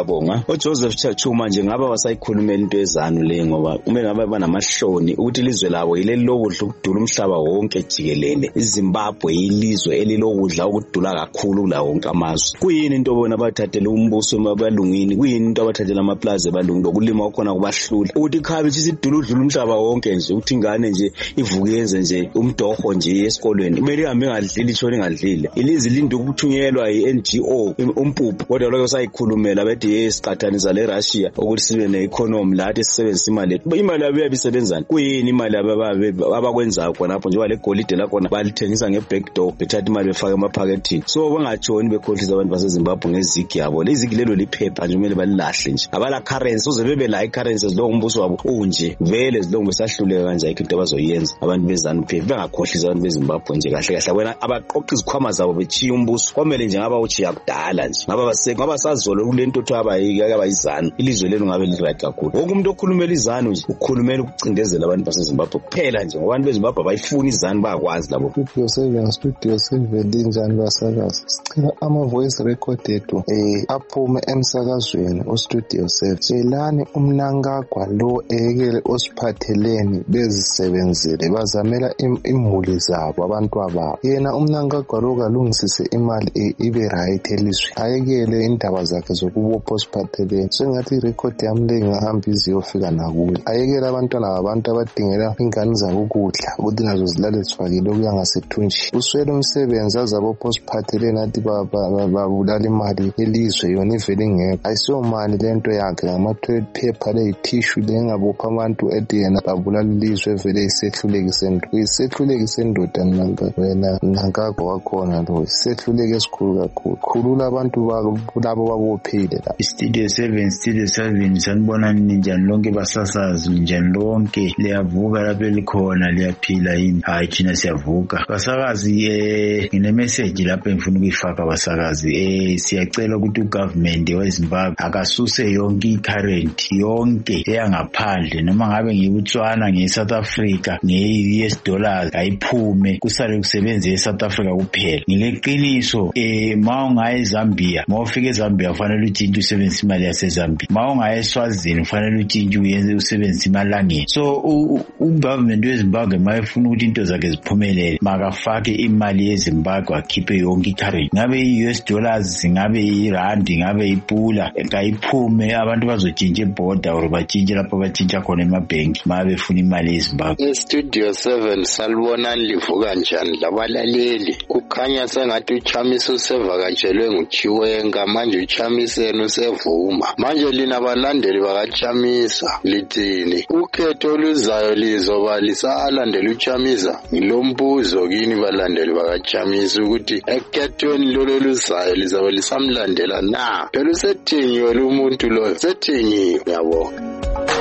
oJoseph Chachuma nje ngaba wasayikhulumela into ezanu le ngoba ume ngabe banamahloni ukuthi ilizwe labo yileli lokudla ukudula umhlaba wonke jikelele. iZimbabwe yilizwe elilokudla ukudula kakhulu la wonke amazwe. Kuyini into bona abathathele umbuso ebalungini, kuyini into abathathele amaplaza ebalungini lokulima khona kubahlula ukuthi ikhabithi isidula udlula umhlaba wonke nje ukuthi ingane nje ivuke yenze nje umdoho nje esikolweni kumele ihambe ngadlili ishona ingadlile. Ilizwe linde ukuthunyelwa yi-N G O umpuphu kodwa lokho sayikhulumela bethi yesiqathanisa le Russia ukuthi sibe ne-economy lathi sisebenzisa imali yethu. Imali yabo iyabisebenzana. Kuyini imali abakwenzayo khonapho njengoba le golide lakhona balithengisa nge-backdoor bethatha imali befake emaphakethini. So bangatshoni bekhohlisa abantu baseZimbabwe ngezigi yabo. Lezigi lelo liphepha nje kumele balilahle nje. Abala currency uze bebe la i-currency ezilongo umbuso wabo unje vele ezilongo besahluleka kanje ayikho into abazoyenza abantu beZANU-P F bengakhohlisa abantu beZimbabwe nje kahle kahle wena abaqoqa izikhwama zabo bechiya umbuso kwamele nje ngaba uchiya kudala nje ngaba base ngaba sazolo kulento othu abayike abayizanu ilizwe lelo ngabe li-right kakhulu. Wonke umuntu okhulumela izanu nje ukhulumela ukucindezela abantu baseZimbabwe kuphela nje ngoba abantu beZimbabwe bayifuna izanu bayakwazi labo. Studio seven Studio seven linjani lwasakaza sicela ama voice record ethu eh aphume emsakazweni uStudio seven celani umnankagwa lo ekele osiphatheleni bezisebenzele bazamela imuli zabo abantu ababo. Yena umnankagwa lo kalungisise imali ibe right elizwe ayekele indaba zakhe zokubopha osiphatheleni. Sengathi irecord yami le ngahamba iziyofika nakuyo ayekele abantwana babantu abadingela ingane zabo ukudla ukuthi nazo zilale zifakile okuya ngasethunji. Uswele umsebenzi azabopha osiphatheleni athi babulala imali elizwe yona ivele ingekho ayisiyo mali lento yakhe ngama-toilet paper le-tissue le ngabopha abantu ethi yena babulala ilizwe evele isehluleki sendoda. Isehluleki sendoda wena mnankagwa wakhona lo isehluleki esikhulu kakhulu. Khulula abantu labo babophile la. Studio seven Studio seven sanibona ninjani lonke basasazi njani lonke liyavuka lapho elikhona liyaphila yini. Hayi thina siyavuka basakazi. eh ngine message lapho engifuna ukuyifaka basakazi. eh siyacela ukuthi ugovernment weZimbabwe akasuse yonke i-current yonke eyangaphandle noma ngabe ngiyiBotswana ngeSouth Africa nge-U S dollars ayiphume kusale kusebenza eSouth Africa kuphela. Ngileqiniso eh mawungaye eZambia mawufika eZambia kufanele utshintshe usebenzise imali yaseZambia. Mawungaye eSwazini kufanele utshintshe uyenze usebenzise imali langeni. So ugovernment weZimbabwe mayefuna ukuthi into zakhe ziphumelele makafake imali yeZimbabwe akhiphe yonke i-currency ngabe i-U S dollars ngabe irandi ngabe ipula kayiphume abantu bazotshintsha iborder or batshintshe lapho batshintsha khona emabhenki ma befuna imali yeZimbabwe. Studio seven salibonani livuka njani labalaleli. Kukhanya sengathi uChamisa usevakatshelwe nguChiwenga manje uChamiseni usevuma. Manje lina balandeli bakaChamisa lithini? Ukhetho oluzayo lizoba lisalandela uChamisa. Ngilombuzo kini balandeli bakaChamisa ukuthi ekhethweni lolo luzayo lizabe lisamlandela na? Phela usethingiwe lo muntu lo sethingiwe yabona.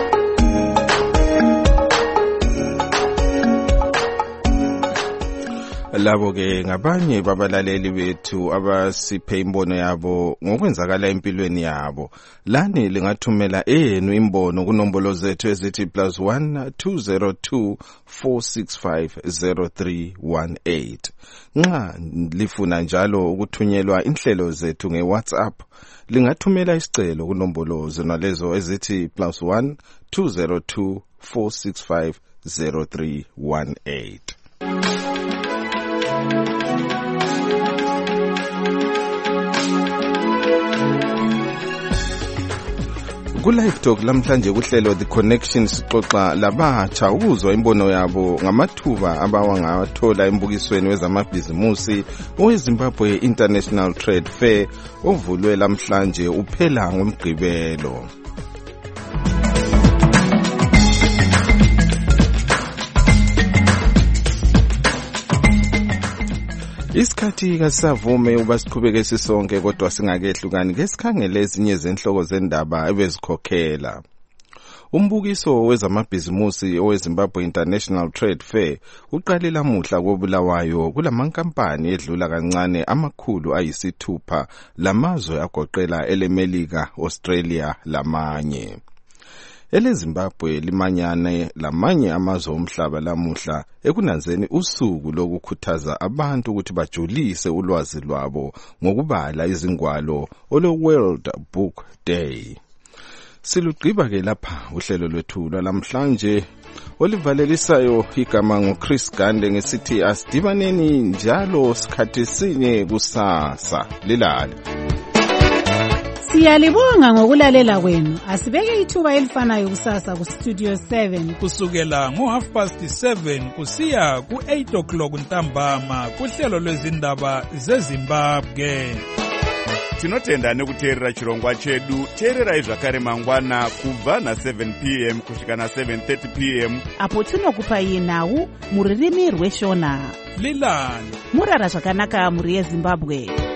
Labo ke ngabanye babalaleli bethu abasiphe imbono yabo ngokwenzakala empilweni yabo. Lani lingathumela enu imbono kunombolo zethu ezithi plus one two zero two four six five zero three one eight. Nxa lifuna njalo ukuthunyelwa inhlelo zethu ngeWhatsApp lingathumela isicelo kunombolo zonalezo ezithi plus one two zero two four six five zero three one eight. Ku-Live Talk lamhlanje kuhlelo The Connection sixoxa labatsha ukuzwa imbono yabo ngamathuba abawangathola embukisweni wezamabhizimusi oweZimbabwe International Trade Fair ovulwe lamhlanje uphela ngoMgqibelo. Isikhathi kasavume uba siqhubeke sisonke kodwa singakehlukani ke sikhangele ezinye zenhloko zendaba ebezikhokhela. Umbukiso wezamabhizimusi oweZimbabwe International Trade Fair uqale lamuhla koBulawayo kulamankampani edlula kancane amakhulu ayisithupha lamazwe agoqela eleMelika, Australia lamanye. EleZimbabwe limanyane lamanye amazwe omhlaba lamuhla ekunanzeni usuku lokukhuthaza abantu ukuthi bajulise ulwazi lwabo ngokubala izingwalo olo World Book Day. Silugqiba ke lapha uhlelo lwethu lwalamhlanje olivalelisayo igama nguChris Gande ngesithi asidibaneni njalo sikhathi sinye kusasa. Lilale. Siyalibonga ngokulalela kwenu. Asibeke ithuba elifanayo kusasa ku Studio seven kusukela ngo half past seven kusiya ku eight o'clock ntambama kuhlelo lwezindaba zeZimbabwe. Tinotenda nekuteerera chirongwa chedu. Teererai zvakare mangwana kubva na seven p m kusvika na seven thirty p m apo tinokupai nhau muririmi rweshona. Lilani murara zvakanaka muri yeZimbabwe.